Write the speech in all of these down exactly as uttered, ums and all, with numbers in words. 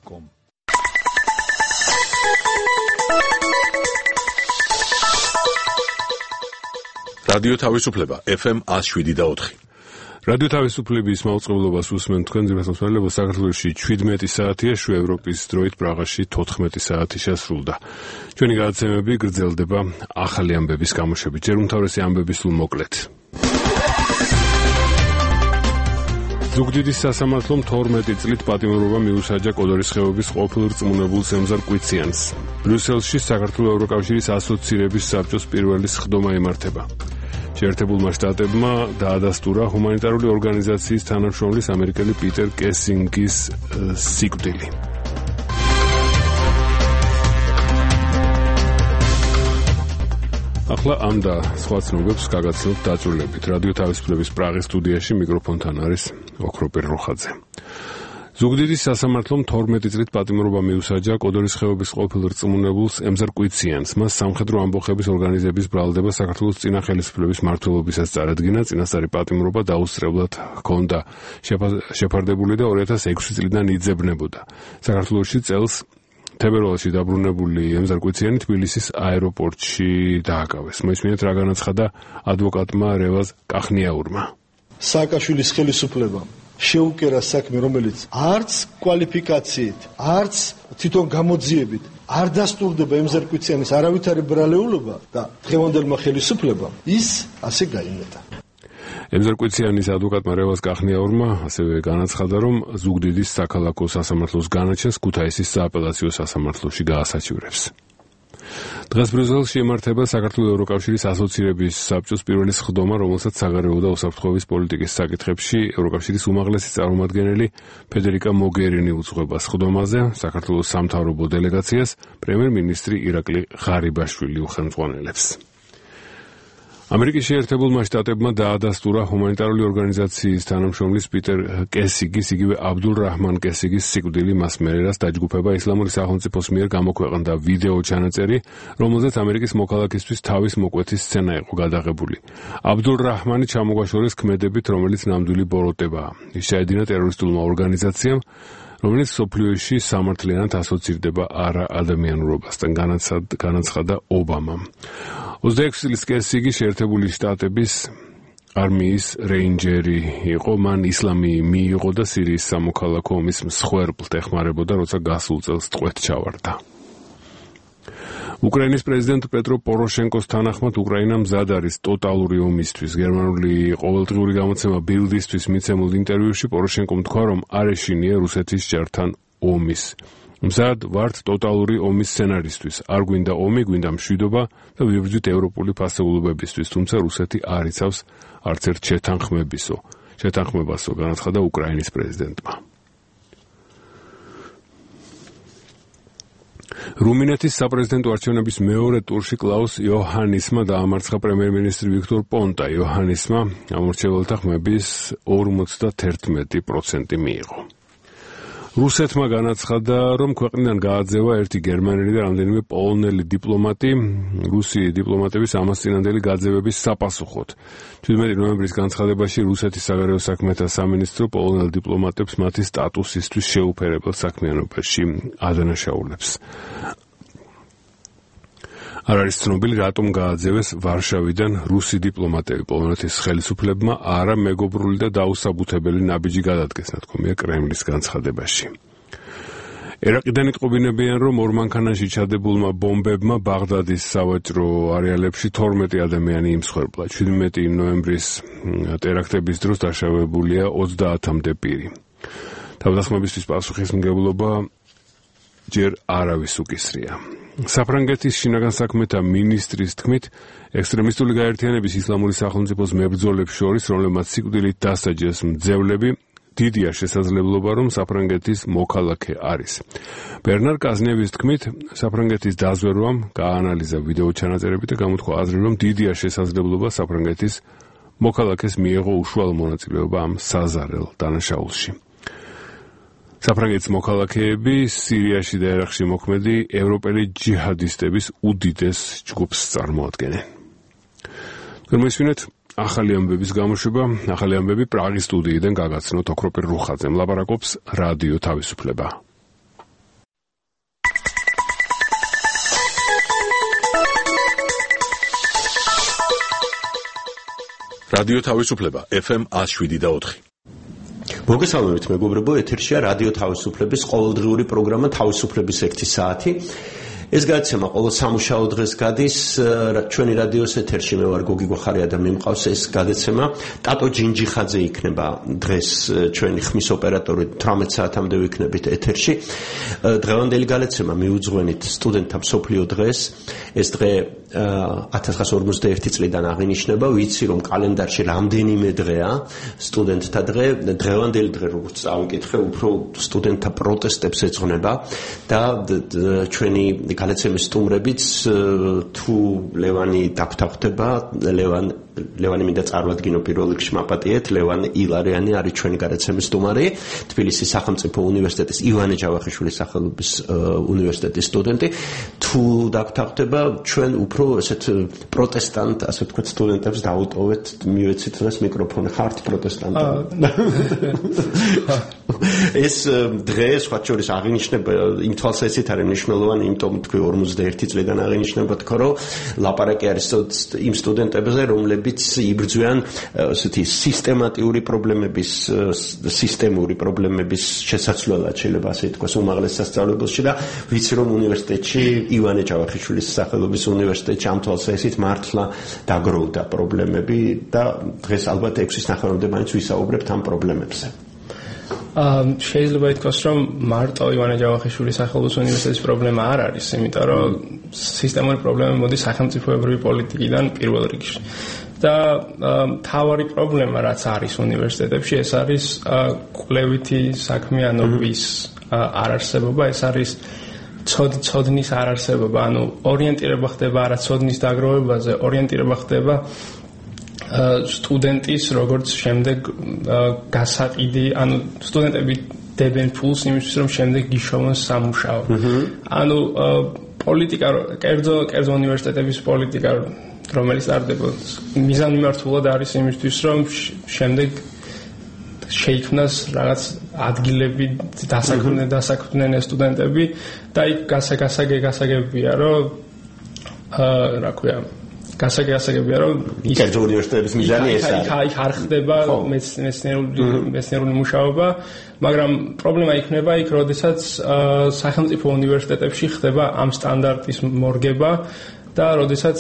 com. რადიო თავისუფლება ეფ ემ one oh seven და four. რადიო თავისუფლების მაუწყებლობას უსმენთ თქვენ ძირფასმოსმენლებო საქართველოში seventeen საათია, შუა ევროპის დროით პრაღაში fourteen საათი შესრულდა. ჩვენი გადაცემები გრძელდება ახალი ამბების გამოშვებით. ჯერ უმთავრესი ამბების სულ მოკლედ. ზუგდიდის სასამართლომ twelve წლით პატიმრობა მიუსაჯა კოდორის ხეობის ყოფილ რწმუნებულ ემზარ კვიციანს. ბრიუსელში საქართველოს ევროკავშირის ასოცირების საბჭოს პირველი სხდომა იმართება. შეერთებულმა შტატებმა დაადასტურა ჰუმანიტარული ორგანიზაციის თანამშრომლის ამერიკელი პიტერ კესინგის სიკვდილი. ახლა ამ და სხვა ცნობებს გაგაცნობთ დაწვრილებით. რადიო თავისუფლების პრაღის სტუდიაში მიკროფონთან არის ოქროპირ როხაძე. ზუგდიდის სასამართლომ twelve წლით პატიმრობა მიუსაჯა კოდორის ხეობის ყოფილ რწმუნებულს ემზარ კვიციანს. მას სამხედრო ამბოხების ორგანიზების ბრალდება საქართველოს წინა ხელისუფლების მმართველობისას წარადგინა. წინასწარი პატიმრობა დაუსწრებლად ჰქონდა შეფარდებული და two thousand six წლიდან იძებნებოდა. საქართველოში წელს თებერვალში დაბრუნებული ემზარ კვიციანი თბილისის აეროპორტში დააკავეს. მოისმინეთ რა განაცხადა ადვოკატმა რევაზ კახნიაურმა. სააკაშვილის ხელისუფლებამ შეუკერა საქმე, რომელიც არც კვალიფიკაციით, არც თვითონ გამოძიებით არ დასტურდება ემზარ კვიციანის არავითარი ბრალეულობა და დღევანდელმა ხელისუფლებამ ის ასე გაიმეტა. ემზარ კვიციანის ადვოკატმა რევაზ კახნიაურმა ასევე განაცხადა, რომ ზუგდიდის საქალაქო სასამართლოს განაჩენს ქუთაისის სააპელაციო სასამართლოში გაასაჩივრებს. დღეს ბრიუსელში იმართება საქართველოს ევროკავშირის ასოცირების საბჭოს პირველი სხდომა, რომელსაც საგარეო და უსაფრთხოების პოლიტიკის საკითხებში ევროკავშირის უმაღლესი წარმომადგენელი ფედერიკა მოგერინი უძღვება. სხდომაზე საქართველოს სამთავრობო დელეგაციას პრემიერ-მინისტრი ირაკლი ღარიბაშვილი უხელმძღვანელებს. ამერიკის შეერთებულმა შტატებმა დაადასტურა ჰუმანიტარული ორგანიზაციის თანამშრომლის პიტერ კესიგის, იგივე აბდულ რაჰმან კესიგის სიკვდილი. მას მერერას დაჯგუფება ისლამური სახელმწიფოს მიერ გამოქვეყნდა ვიდეო ჩანაწერი, რომელზეც ამერიკის მოქალაქისთვის თავის მოკვეთის სცენა იყო გადაღებული. აბდულ რაჰმანი ჩამოგვაშორეს ქმედებით, რომელიც ნამდვილი ბოროტებაა. ის შეედინა ტერორისტულმა ორგანიზაციამ, რომელიც სოფლიოში სამართლიანად ასოცირდება არაადამიანურობასთან, განაცხადა ობამამ. twenty-six წლის კესიგი შეერთებული შტატების არმიის რეინჯერი იყო. მან ისლამი მიიღო და სირიის სამოქალაქო ომის მსხვერპლად ეხმარებოდა, როცა გასულ წელს ტყვედ ჩავარდა. უკრაინის პრეზიდენტ პეტრო პოროშენკოს თანახმად უკრაინა მზად არის ტოტალური ომისთვის. გერმანული ყოველდღიური გამოცემა ბილდისთვის მიცემულ ინტერვიუში პოროშენკომ თქვა, რომ არ ეშინია რუსეთის ჯართან ომის. მზად ვართ ტოტალური ომის სცენარისთვის. არ გვინდა ომი, გვინდა მშვიდობა და ვიბრძვით ევროპული ფასეულობებისთვის, თუმცა რუსეთი არ იცავს არც ერთ შეთანხმებისო. შეთანხმებასო, განაცხადა უკრაინის პრეზიდენტმა. რუმინეთის sapprezidento არჩევნების მეორე ტურში კლაუს იოჰანისმა დაამარცხა პრემიერ-მინისტრი ვიქტორ პონტა. იოჰანისმა ამორჩეველთა ხმების forty-one პროცენტი მიიღო. რუსეთმა განაცხადა, რომ ქვეყნიდან გააძევა ერთი გერმანელი და რამდენიმე პოლონელი დიპლომატი რუსი დიპლომატების ამასწინანდელი გაძევების საპასუხოდ. seventeen ნოემბრის განცხადებაში რუსეთის საგარეო საქმეთა სამინისტრო პოლონელ დიპლომატებს მათი სტატუსისთვის შეუფერებელ საქმიანობაში ადანაშაულებს. არ არის ცნობილი, რატომ გააძევეს ვარშავიდან რუსი დიპლომატები. პოლონეთის ხელისუფლებმა არა მეგობრული და დაუსაბუთებელი ნაბიჯი გადადგეს, ნათქვამია კრემლის განცხადებაში. ერაყიდან იტყობინებიან, რომ ორ მანქანაში ჩადებულმა ბომბებმა ბაღდადის სავაჭრო არეალებში twelve ადამიანი იმსხვერპლა. seventeen ნოემბრის ტერაქტების დროს დაშავებულია thirty-მდე პირი. თავდასხმებისთვის პასუხისმგებლობა ჯერ არავის უკისრია. საფრანგეთის შინაგან საქმეთა მინისტრის თქმით, ექსტრემისტული გაერთიანების ისლამური სახელმწიფოს მებრძოლებს შორის, რომლებმაც სიკვდილით დასაჯეს მძევლები, დიდია შესაძლებლობა, რომ საფრანგეთის მოქალაქე არის. ბერნარ კაზნევის თქმით, საფრანგეთის დაზვერვამ გააანალიზა ვიდეო ჩანაწერები და გამოთქვა აზრი, რომ დიდია შესაძლებლობა საფრანგეთის მოქალაქეს მიეღო უშუალო მონაწილეობა ამ საზარელ დანაშაულში. საფრანგეთის მოქალაქეები სირიაში და ერაყში მოქმედი ევროპელი ჯიჰადისტების უდიდეს ჯგუფს წარმოადგენენ. გმოსვინეთ ახალი ამბების გამოშვება, ახალი ამბები პრაღის სტუდიიდან გაგაცნოთ ოქროპირ რუხაძემ, ლაპარაკობს რადიო თავისუფლება. რადიო თავისუფლება ეფ ემ one oh seven და four. მოგესალმებით მეგობრებო, ეთერშია რადიო თავისუფლების ყოველდღიური პროგრამა თავისუფლების ერთი საათი. ეს გადაცემა ყოველ სამუშაო დღეს გადის ჩვენი რადიოს ეთერში. მე ვარ გოგი გვახარია და მიმყავს ეს გადაცემა. ტატო ჯინჯიხაძე იქნება დღეს ჩვენი ხმის ოპერატორი, თვრამეტ საათამდე ვიქნებით ეთერში. დღევანდელი გადაცემა მიუძღვენით სტუდენტთა მსოფლიო დღეს. ეს დღე one thousand nine hundred forty-one წლიდან აღინიშნება. ვიცი რომ კალენდარში რამდენიმე დღეა სტუდენტთა დღე. დღევანდელი დღე როგორც წავიკითხე, უფრო სტუდენტთა პროტესტებს ეძღვნება და ჩვენი გადაცემის სტუმრებიც თუ ლევანი დაგვთანხმდება, ლევან ლევანი მინდა წარმოადგინო პირველ რიგში მაპატიეთ, ლევან ილარიანი არის ჩვენი გადაცემის სტუმარი, თბილისის სახელმწიფო უნივერსიტეტის ივანე ჯავახიშვილის სახელობის უნივერსიტეტის სტუდენტი. თუ დაგვთანხმდება, ჩვენ უფრო ესეთ პროტესტანტ, ასე ვთქვათ, სტუდენტებს დავუტოვეთ, მივეცით ეს მიკროფონი, ხართ პროტესტანტი. ეს დღე სხვა შორის აღინიშნება იმ თვალსაზრისით არის მნიშვნელოვანი, იმიტომ თქვი forty-one წლიდან აღინიშნება თქო, რომ ლაპარაკი არის იმ სტუდენტებზე, რომლებიც იბრძვიან ესეთი სისტემატიური პრობლემების, სისტემური პრობლემების შესაცვლელად, შეიძლება ასე ითქვას, უმაღლეს სასწავლებელში და ვიცი რომ უნივერსიტეტში, ივანე ჯავახიშვილის სახელობის უნივერსიტეტში ამ თვალსაზრისით მართლა დაგროვდა პრობლემები და დღეს ალბათ ექვსის ნახევარამდე მაინც ვისაუბრებთ ამ პრობლემებზე. Um, შეიძლება ითქვას, რომ მარტო ივანე ჯავახიშვილის სახელობის უნივერსიტეტის პრობლემა არ არის, იმიტომ რომ სისტემური პრობლემა მოდის სახელმწიფოებრივი პოლიტიკიდან პირველ რიგში. და მთავარი პრობლემა, რაც არის უნივერსიტეტებში, ეს არის კვლევითი საქმიანობის არარსებობა, ეს არის ცოდნის არარსებობა, ანუ ორიენტირება ხდება არა ცოდნის დაგროვებაზე, ორიენტირება ხდება სტუდენტის როგორც შემდეგ გასაყიდი, ანუ სტუდენტები დებენ ფულს იმისთვის, რომ შემდეგ გიშოვონ სამუშაო. ანუ პოლიტიკა, კერძო კერძო უნივერსიტეტების პოლიტიკა, რომელიც ტარდება, მიზანმიმართულად არის იმისთვის, რომ შემდეგ შეიქმნას რაღაც ადგილები, დასაქმდნენ დასაქმდნენ სტუდენტები და იქ გასაგასაგე გასაგებია, რომ რა ქვია გასაგებია რომ კერძო უნივერსიტეტების მიზანი ეს არის. იქ არ ხდება მეცნიერული მეცნიერული მუშაობა, მაგრამ პრობლემა იქნება იქ, როდესაც სახელმწიფო უნივერსიტეტებში ხდება ამ სტანდარტის მორგება და როდესაც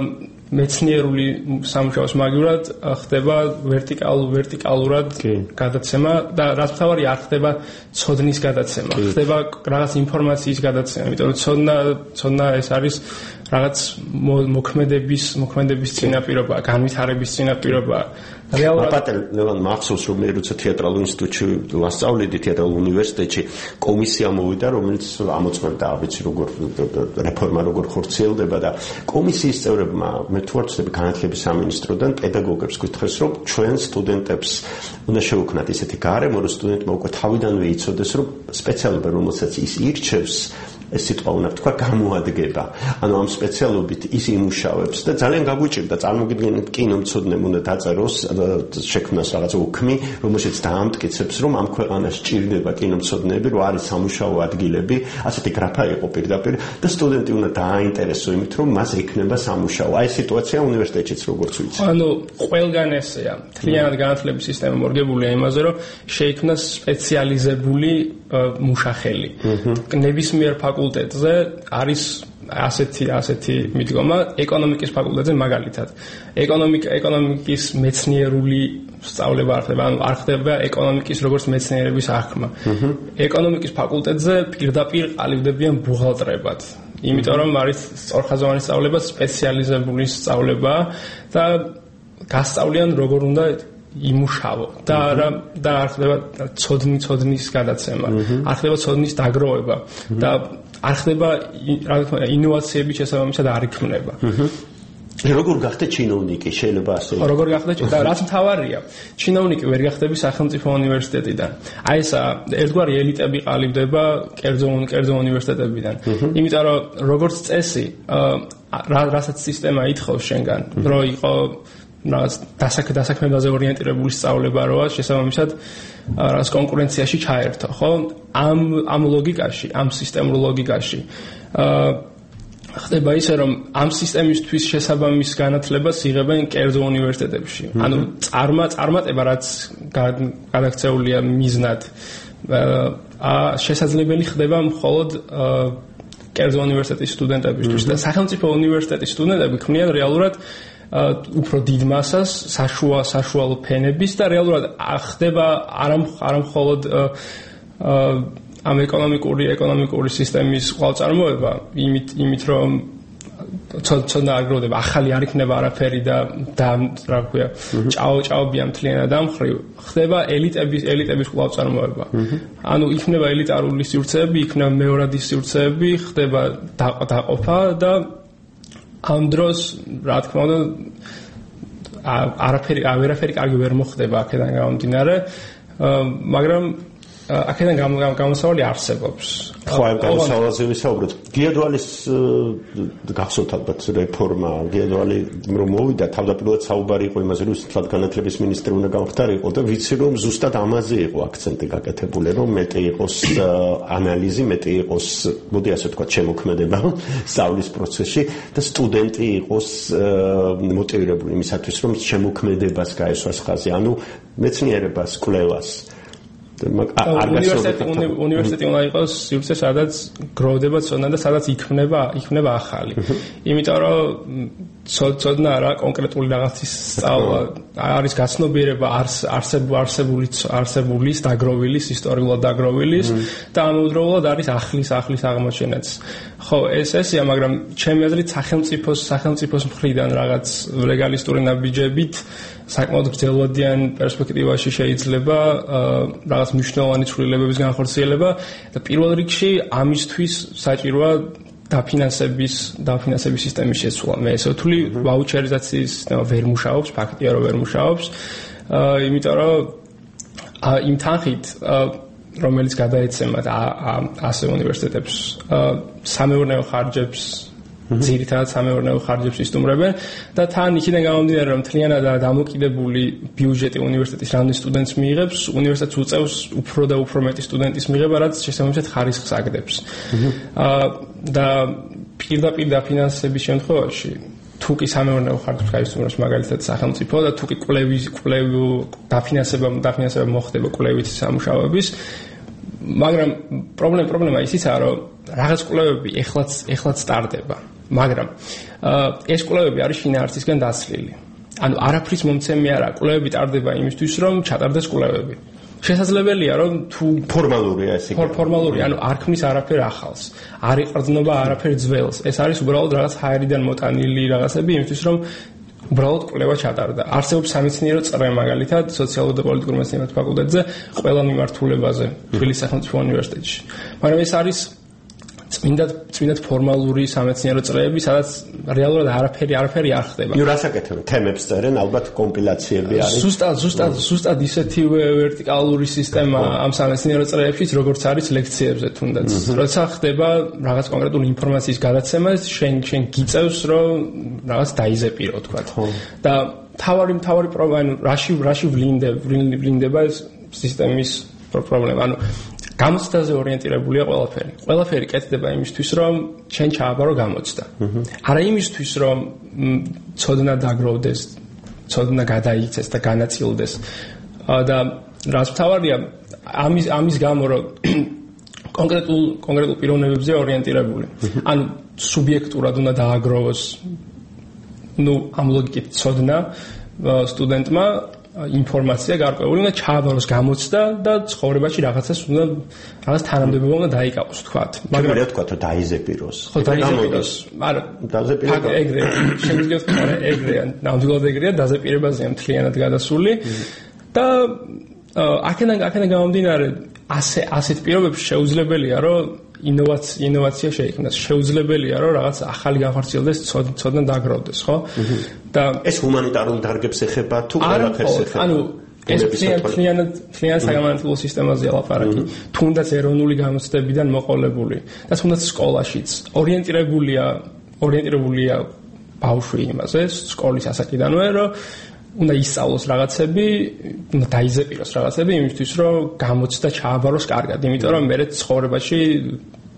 მეცნიერული სამუშაოს მაგივრად ხდება ვერტიკალ ვერტიკალურად გადაცემა და რაც მთავარი არ ხდება ცოდნის გადაცემა, ხდება რაღაც ინფორმაციის გადაცემა, იმიტომ რომ ცოდნა ცოდნა ეს არის რაღაც მოქმედების მოქმედების წინაპირობა, განვითარების წინაპირობა. რეალურად პატელევან მახსოვს რომ მე როცა თეატრალურ ინსტიტუტში ვასწავლედი, თეატრალურ უნივერსიტეტში კომისია მოვიდა, რომელიც ამოწმებდა, ვიცი როგორ რეფორმა როგორ ხორციელდება და კომისიის წევრებმა მე თუ არ ვცდები განათლების სამინისტროდან პედაგოგებს გითხრეს, რომ ჩვენ სტუდენტებს უნდა შევუქმნათ ისეთი გარემო, რომ სტუდენტმა უკვე თავიდანვე იცოდეს, რომ სპეციალობა რომელსაც ის ირჩევს ეს სიტყვა უნდა თქვა გამოადგება. ანუ ამ სპეციალობით ის იმუშავებს და ძალიან გაგვიჭირდა წარმოგიდგენთ კინომცოდნემ უნდა დაწეროს შექმნას რაღაც უქმი, რომელშიც დაამტკიცებს, რომ ამ ქვეყანაში ჭირდება კინომცოდნეები, რომ არის სამუშაო ადგილები, ასეთი გრაფა იყო პირდაპირ და სტუდენტი უნდა დააინტერესო იმით, რომ მას ექნება სამუშაო. აი სიტუაცია უნივერსიტეტშიც როგორც ვიცი. ანუ ყველგან ესეა. მთლიანად განათლების სისტემა მორგებულია იმაზე, რომ შეიქმნას სპეციალიზებული მუშახელი. ნებისმიერ ფაკულტეტზე არის ასეთი ასეთი მიდგომა, ეკონომიკის ფაკულტეტზე მაგალითად. ეკონომიკა ეკონომიკის მეცნიერული სწავლება არ ხდება, ანუ არ ხდება ეკონომიკის როგორც მეცნიერების აღქმა. ეკონომიკის ფაკულტეტზე პირდაპირ ყალიბდებიან ბუღალტრებად. იმიტომ რომ არის სწორხაზოვანი სწავლება, სპეციალიზებული სწავლება და გასწავლიან როგორ უნდა იმუშავო და არა და არ ხდება ცოდნის ცოდნის გადაცემა, არ ხდება ცოდნის დაგროვება და არ ხდება რა თქმა უნდა ინოვაციები შესაბამისად არ იქმნება. როგორ გახდა ჩინოვნიკი, შეიძლება ასე. როგორ გახდა და რაც მთავარია, ჩინოვნიკი ვერ გახდები სახელმწიფო უნივერსიტეტიდან. აი ესა ერთგვარი ელიტები ყალიბდება კერძო კერძო უნივერსიტეტებიდან. იმიტომ რომ როგორც წესი, რასაც სისტემა ითხოვს შენგან, რომ იყო რაღაც დასაქმებაზე ორიენტირებული სწავლება როა შესაბამისად რაღაც კონკურენციაში ჩაერთო, ხო? ამ ამ ლოგიკაში, ამ სისტემურ ლოგიკაში აა ხდება ისე რომ ამ სისტემისთვის შესაბამის განათლებას იღებენ კერძო უნივერსიტეტებში. ანუ წარმა წარმატება რაც გადაქცეულია მიზნად აა შესაძლებელი ხდება მხოლოდ კერძო უნივერსიტეტის სტუდენტებისთვის და სახელმწიფო უნივერსიტეტის სტუდენტები ქმნიან რეალურად უფრო დიდ მასას საშუა საშუალო ფენების და რეალურად ხდება არა მხოლოდ ამ ეკონომიკური ეკონომიკური სისტემის ყვალწარმოება იმით იმით რომ ცოტა აგროვდება ახალი არ იქნება არაფერი და და რა ქვია ჭაო ჭაობია მთლიანად ამხრივ ხდება ელიტების ელიტების ყვალწარმოება ანუ იქნება ელიტარული სივრცეები იქნება მეორადი სივრცეები ხდება დაყოფა და ამ დროს რა თქმა უნდა არაფერი არაფერი კარგი ვერ მოხდება აქედან გამომდინარე მაგრამ აქედან გამოსავალი არსებობს. ხო, ამ გამოსავალზე ვისაუბროთ. გიადვალის გახსოვთ ალბათ რეფორმა, გიადვალი რომ მოვიდა, თავდაპირველად საუბარი იყო იმაზე, რომ ისეთ განათლების მინისტრი უნდა გამხდარიყო და ვიცი რომ ზუსტად ამაზე იყო აქცენტი გაკეთებული, რომ მეტი იყოს ანალიზი, მეტი იყოს, მოდი ასე ვთქვათ, შემოქმედება სწავლის პროცესში და სტუდენტი იყოს მოტივირებული იმისათვის, რომ შემოქმედებას გაესვას ხაზი, ანუ მეცნიერებას, კვლევას უნივერსიტეტი უნივერსიტეტი უნდა იყოს სივრცე, სადაც გროვდება ცოდნა და სადაც იქმნება იქმნება ახალი. იმიტომ რომ ცოდნა რა კონკრეტული რაღაცის სწავლა არის გაცნობიერება არსებული არსებული არსებულის დაგროვილის ისტორიულად დაგროვილის და ამავდროულად არის ახლის ახლის აღმოჩენაც. ხო, ეს ესია, მაგრამ ჩემი აზრით სახელმწიფოს სახელმწიფოს მხრიდან რაღაც ლეგალისტური ნაბიჯებით საკმაოდ გრძელვადიან პერსპექტივაში შეიძლება რაღაც მნიშვნელოვანი ცვლილებების განხორციელება და პირველ რიგში ამისთვის საჭიროა დაფინანსების დაფინანსების სისტემის შეცვლა. მე ესე ვთვლი, ვაუჩერიზაციის სისტემა ვერ მუშაობს, ფაქტია რომ ვერ მუშაობს. იმიტომ რომ იმ თანხით რომელიც გადაეცემათ ასე უნივერსიტეტებს სამეურნეო ხარჯებს ძირითადად სამეურნეო ხარჯებს ისტუმრებენ და თან იქიდან გამომდინარე რომ მთლიანად დამოკიდებული ბიუჯეტი უნივერსიტეტის რამდენი სტუდენტს მიიღებს, უნივერსიტეტს უწევს უფრო და უფრო მეტი სტუდენტის მიღება, რაც შესაბამისად ხარისხს აგდებს. და პირდაპირ დაფინანსების შემთხვევაში თუ კი სამეურნეო ხარჯებს გაისტუმრებს მაგალითად სახელმწიფო და თუ კი კვლევის კვლევი დაფინანსება დაფინანსება მოხდება კვლევით სამუშაოების მაგრამ პრობლემა პრობლემა ისიცაა რომ რაღაც კვლევები ეხლაც ეხლაც სტარტდება მაგრამ ეს კვლევები არის შინაარსისგან დაცლილი ანუ არაფრის მომცემი არა კვლევები ტარდება იმისთვის რომ ჩატარდეს კვლევები შესაძლებელია რომ თუ ფორმალურია ეს იგი ფორმალური ანუ არ ქმნის არაფერ ახალს არ იყრձნობა არაფერ ძველს ეს არის უბრალოდ რაღაც ჰაერიდან მოტანილი რაღაცები იმისთვის რომ უბრალოდ კვლევა ჩატარდა არსებობს სამეცნიერო წრე მაგალითად სოციალურ და პოლიტიკურ მეცნიერებათა ფაკულტეტზე ყველა მიმართულებაზე თბილისის სახელმწიფო უნივერსიტეტში მაგრამ ეს არის წმინდად წმინდად ფორმალური სამეცნიერო წრეები, სადაც რეალურად არაფერი არაფერი არ ხდება. ნუ რას აკეთებენ? თემებს წერენ, ალბათ კომპილაციები არის. ზუსტად, ზუსტად, ზუსტად ისეთივე ვერტიკალური სისტემა ამ სამეცნიერო წრეებშიც, როგორც არის ლექციებზე თუნდაც. როცა ხდება რაღაც კონკრეტული ინფორმაციის გადაცემა, შენ შენ გიწევს, რომ რაღაც დაიზეპირო, თქვა. და თავარი თავარი პრობლემა, ანუ რაში რაში ვლინდება ეს სისტემის პრობლემა, ანუ გამოცდაზე ორიენტირებულია ყველაფერი. ყველაფერი კეთდება იმისთვის, რომ შენ ჩააბარო გამოცდა. არა იმისთვის, რომ ცოდნა დაგროვდეს, ცოდნა გადაიქცეს და განაწილდეს. და რაც მთავარია, ამის ამის გამო, რომ კონკრეტულ კონკრეტულ პიროვნებებზე ორიენტირებული. ანუ სუბიექტურად უნდა დააგროვოს ნუ ამ ლოგიკით ცოდნა სტუდენტმა ინფორმაცია გარკვეული უნდა ჩააბაროს გამოცდა და ცხოვრებაში რაღაცას უნდა რაღაც თანამდებობა უნდა დაიკავოს თქვათ მაგრამ რა თქვათ რომ დაიზეპიროს ხო დაიზეპიროს არა დაზეპირება ეგრე შემიძლია თქვა ეგრეა ნამდვილად ეგრეა დაზეპირებაზეა მთლიანად გადასული და აქედან აქედან გამომდინარე ასე ასეთ პირობებში შეუძლებელია რომ ინოვაცია ინოვაცია შეიქმნას შეუძლებელია რომ რაღაც ახალი განხორციელდეს ცოდნა დაგროვდეს ხო და ეს ჰუმანიტარულ დარგებს ეხება თუ ყველაფერს ეხება ანუ ეს მთლიანად მთლიან საგამანათლებლო სისტემაზეა ლაპარაკი თუნდაც ეროვნული გამოცდებიდან მოყოლებული და თუნდაც სკოლაშიც ორიენტირებულია ორიენტირებულია ბავშვი იმაზე სკოლის ასაკიდანვე რომ უნდა ისწავლოს რაღაცები, უნდა დაიზეპიროს რაღაცები იმისთვის, რომ გამოცდა ჩააბაროს კარგად, იმიტომ რომ მე ცხოვრებაში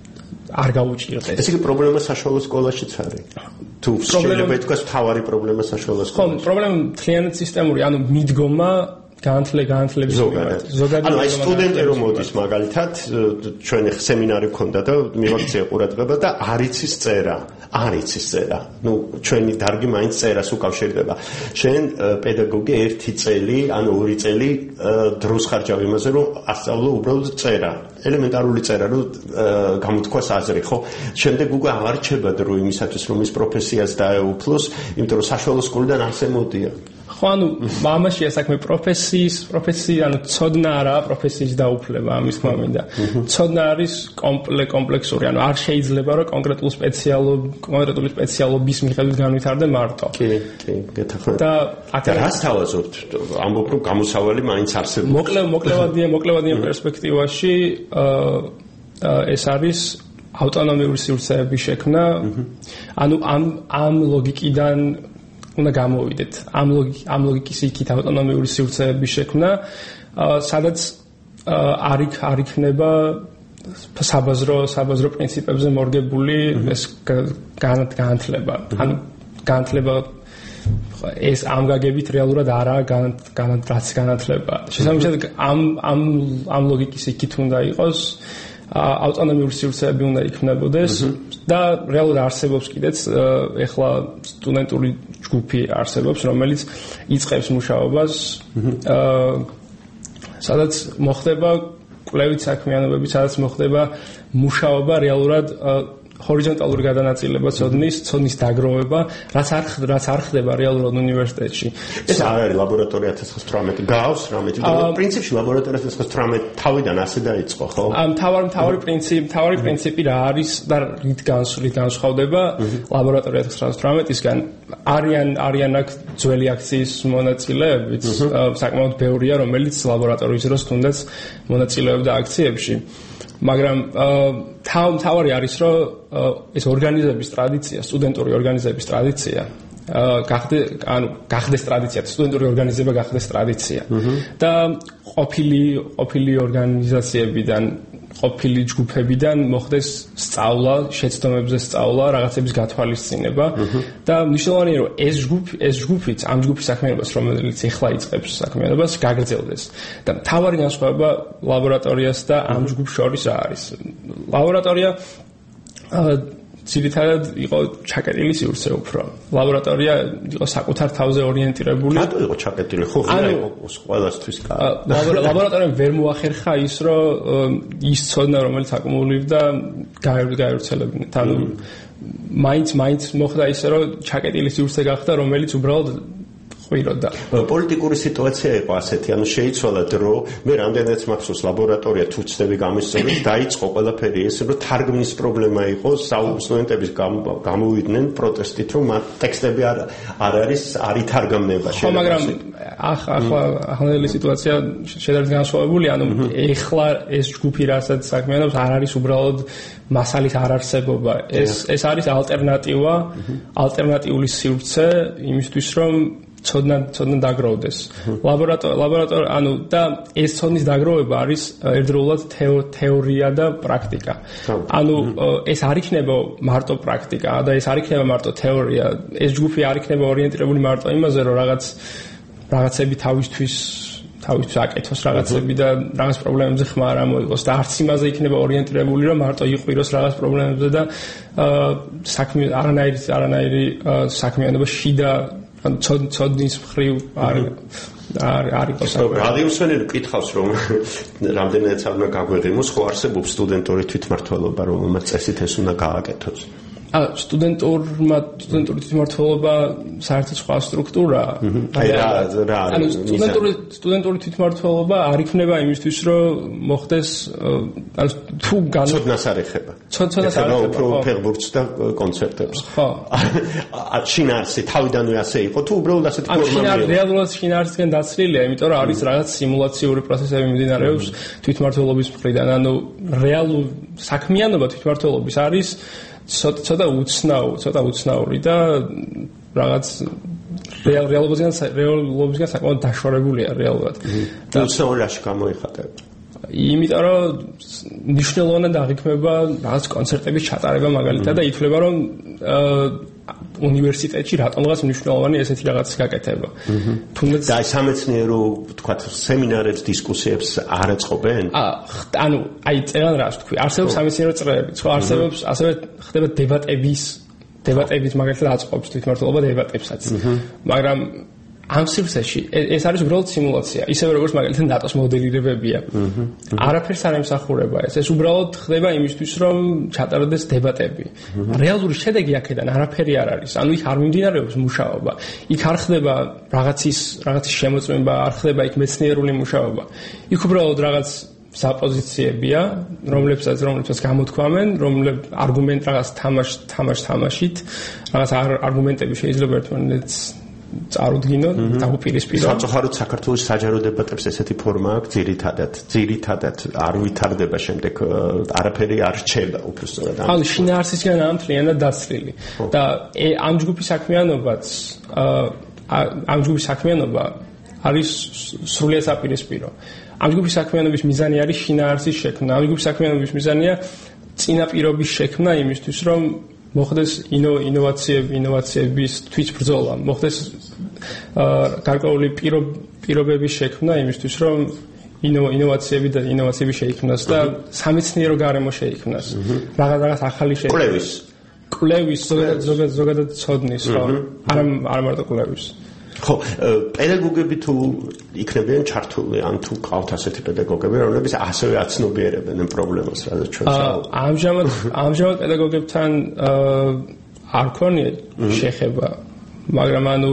არ გაუჭირდეს. ეს იგი პრობლემა საშუალო სკოლაშიც არის. თუ შეიძლება ითქვას თავარი პრობლემა საშუალო სკოლაში. ხო, პრობლემა მთლიანად სისტემური, ანუ მიდგომა განათლე განათლების ზოგადად. ანუ აი სტუდენტი რომ მოდის მაგალითად ჩვენი სემინარი ქონდა და მივაქცია ყურადღება და არ იცის წერა, არ იცის წერა. ნუ ჩვენი დარგი მაინც წერას უკავშირდება. შენ პედაგოგი ერთი წელი, ანუ ორი წელი დროს ხარჯავ იმაზე რომ ასწავლო უბრალოდ წერა. ელემენტარული წერა რომ გამოთქვას აზრი, ხო? შემდეგ უკვე აღარ რჩება დრო იმისათვის რომ ის პროფესიას დაეუფლოს, იმიტომ რომ საშუალო სკოლიდან ასე მოდია. ხო, ანუ მამაშია საქმე პროფესიის, პროფესია, ანუ ცოდნა არა, პროფესიის დაუფლება, ამის თქმა მინდა. ცოდნა არის კომპლექსური, ანუ არ შეიძლება რომ კონკრეტულ სპეციალობ, კონკრეტული სპეციალობის მიხედვით განვითარდე მარტო. კი, კი, გეთახმებით. და აკა რას თავაზობთ? ამბობ რომ გამოსავალი მაინც არსებობს. მოკლე მოკლევადია, მოკლევადია პერსპექტივაში ეს არის ავტონომიური სივრცეების შექმნა. ანუ ამ ამ ლოგიკიდან უნდა გამოვიდეთ. ამ ლოგიკ ამ ლოგიკის იქით ავტონომიური სივრცეების შექმნა, სადაც არ იქ არ იქნება საბაზრო საბაზრო პრინციპებზე მორგებული ეს განათლება. ანუ განათლება ეს ამ გაგებით რეალურად არაა განათლება, განათლება. შესაბამისად ამ ამ ამ ლოგიკის იქით უნდა იყოს ავტონომიური სივრცეები უნდა იქმნებოდეს და რეალურად არსებობს კიდეც ეხლა სტუდენტური ჯგუფი არსებობს, რომელიც იწყებს მუშაობას, სადაც მოხდება კვლევით საქმიანობები, სადაც მოხდება მუშაობა რეალურად ჰორიზონტალური გადანაწილება ცოდნის, ცოდნის დაგროვება, რაც არ რაც არ ხდება რეალურად უნივერსიტეტში. ეს არ არის ლაბორატორია ათას ოცდაათი თვრამეტი გავს რამე, თუმცა პრინციპში ლაბორატორია ათას ოცდაათი თვრამეტი თავიდან ასე დაიწყო, ხო? ამ თავარი თავარი პრინციპი, თავარი პრინციპი რა არის და რით განსვლით განსხვავდება ლაბორატორია ათას ოცდაათი თვრამეტისგან. არიან არიან აქ ძველი აქციის მონაწილეებიც, საკმაოდ ბევრია, რომელიც ლაბორატორიის დროს თუნდაც მონაწილეობდა აქციებში. მაგრამ თავ თავარი არის რომ ეს ორგანიზების ტრადიცია, სტუდენტური ორგანიზების ტრადიცია გახდეს, ანუ გახდეს ტრადიცია, სტუდენტური ორგანიზება გახდეს ტრადიცია. და ყოფილი ყოფილი ორგანიზაციებიდან, ყოფილი ჯგუფებიდან მოხდეს სწავლა, შეცდომებზე სწავლა, რაღაცების გათვალისწინება და მნიშვნელოვანია რომ ეს ჯგუფი, ეს ჯგუფიც, ამ ჯგუფის საქმიანობას, რომელიც ეხლა იწყებს საქმიანობას, გაგრძელდეს. და მთავარი განსხვავება ლაბორატორიას და ამ ჯგუფს შორის რა არის? ლაბორატორია ძირითადად იყო ჩაკეტილი სივრცე უფრო. ლაბორატორია იყო საკუთარ თავზე ორიენტირებული. რატო იყო ჩაკეტილი? ხო, ხა იყო ყველასთვის კარგი. ლაბორატორიამ ვერ მოახერხა ის, რომ ის ცოდნა, რომელიც აკუმულირდა, გაევრცელებინათ. ანუ მაინც მაინც მოხდა ისე, რომ ჩაკეტილი სივრცე გახდა, რომელიც უბრალოდ ყვიროდა. პოლიტიკური სიტუაცია იყო ასეთი, ანუ შეიცვალა დრო, მე რამდენიც მახსოვს ლაბორატორია თუ ცდები გამოსწორეთ, დაიწყო ყველაფერი ეს, რომ თარგმნის პრობლემა იყო, სტუდენტების გამოვიდნენ პროტესტით, რომ მათ ტექსტები არ არ არის არ ითარგმნება. ხო, მაგრამ ახლა ახალი სიტუაცია შედარებით განსხვავებული, ანუ ეხლა ეს ჯგუფი რასაც საქმიანობს, არ არის უბრალოდ მასალის არარსებობა. ეს ეს არის ალტერნატივა, ალტერნატიული სივრცე იმისთვის, რომ ცოდნა ცოდნა დაგროვდეს. ლაბორატორია ლაბორატორია ანუ და ეს ცოდნის დაგროვება არის ერთდროულად თეორია და პრაქტიკა. ანუ ეს არ იქნება მარტო პრაქტიკა და ეს არ იქნება მარტო თეორია. ეს ჯგუფი არ იქნება ორიენტირებული მარტო იმაზე, რომ რაღაც რაღაცები თავისთვის თავისთვის აკეთოს რაღაცები და რაღაც პრობლემებზე ხმა არ ამოიღოს და არც იმაზე იქნება ორიენტირებული, რომ მარტო იყვიროს რაღაც პრობლემებზე და საქმე არანაირი არანაირი საქმიანობა შიდა ან ცოდნის მხრივ არ არ არ იყოს. რადიოსვენელი კითხავს რომ რამდენადაც არ უნდა გაგვეღიმოს, ხო არსებობს სტუდენტური თვითმმართველობა, რომელმაც წესით ეს უნდა გააკეთოს. ა სტუდენტურმა სტუდენტური თვითმმართველობა საერთოდ სხვა სტრუქტურაა. აი რა რა ანუ სტუდენტური სტუდენტური თვითმმართველობა არ იქნება იმისთვის, რომ მოხდეს ანუ თუ განცოდნას არ ეხება. ცოდნას არ ეხება. უფრო ფეხბურთს და კონცერტებს. ხო. შინაარსი თავიდანვე ასე იყო, თუ უბრალოდ ასეთი ფორმა არის. რეალურად შინაარსიდან დაცლილია, იმიტომ რომ არის რაღაც სიმულაციური პროცესები მიმდინარეობს თვითმმართველობის მხრიდან. ანუ რეალურ საქმიანობა თვითმმართველობის არის ცოტა ცოტა უცნაური, ცოტა უცნაური და რაღაც რეალობისგან რეალობისგან საკმაოდ დაშორებულია რეალურად. და უცნაური რაში გამოიხატება? იმიტომ რომ მნიშვნელოვნად აღიქმება რაღაც კონცერტების ჩატარება მაგალითად და ითვლება რომ უნივერსიტეტში რატომღაც მნიშვნელოვანი ესეთი რაღაცის გაკეთება. თუნდაც და სამეცნიერო თქვა სემინარებს, დისკუსიებს არ აწყობენ? აა ანუ აი წერან რას თქვი, არსებობს სამეცნიერო წრეები, ხო, არსებობს ასევე ხდება დებატების დებატების მაგალითად აწყობს თვითმმართველობა დებატებსაც. მაგრამ ამ სივრცეში ეს არის უბრალოდ სიმულაცია, ისევე როგორც მაგალითად ნატოს მოდელირებებია. არაფერს არ ემსახურება ეს. ეს უბრალოდ ხდება იმისთვის, რომ ჩატარდეს დებატები. რეალური შედეგი აქედან არაფერი არ არის. ანუ იქ არ მიმდინარეობს მუშაობა. იქ არ ხდება რაღაცის რაღაცის შემოწმება, არ ხდება იქ მეცნიერული მუშაობა. იქ უბრალოდ რაღაც საპოზიციებია, რომლებსაც რომლებსაც გამოთქვამენ, რომლებ არგუმენტ რაღაც თამაშ თამაშ თამაშით, რაღაც არგუმენტები შეიძლება ერთმანეთს წარუდგინოთ, დაუპირისპირო. საწუხაროდ საქართველოს საჯარო დებატებს ესეთი ფორმა აქვს ძირითადად, ძირითადად არ ვითარდება შემდეგ არაფერი არ რჩება უბრალოდ. ანუ შინაარსისგან ამ მთლიანად დაცლილი. და ამ ჯგუფის საქმიანობაც ამ ჯგუფის საქმიანობა არის სრულიად საპირისპირო. ამ ჯგუფის საქმიანობის მიზანი არის შინაარსის შექმნა. ამ ჯგუფის საქმიანობის მიზანია წინაპირობის შექმნა იმისთვის, რომ მოხდეს ინოვაციები, ინოვაციების თვითბრძოლა, მოხდეს გარკვეული პირობების შექმნა იმისთვის, რომ ინოვაციები და ინოვაციები შეიქმნას და სამეცნიერო გარემო შეიქმნას. რაღაც რაღაც ახალი შეიქმნას. კვლევის. კვლევის ზოგადად ზოგადად ცოდნის, ხო? არა არა მარტო კვლევის. ხო, პედაგოგები თუ იქნებიან ჩართული, ან თუ ყავთ ასეთი პედაგოგები, რომლებიც ასევე აცნობიერებენ ამ პრობლემას, რადგან ჩვენ საუბრობთ. ამჟამად ამჟამად პედაგოგებთან არ ქონია შეხება, მაგრამ ანუ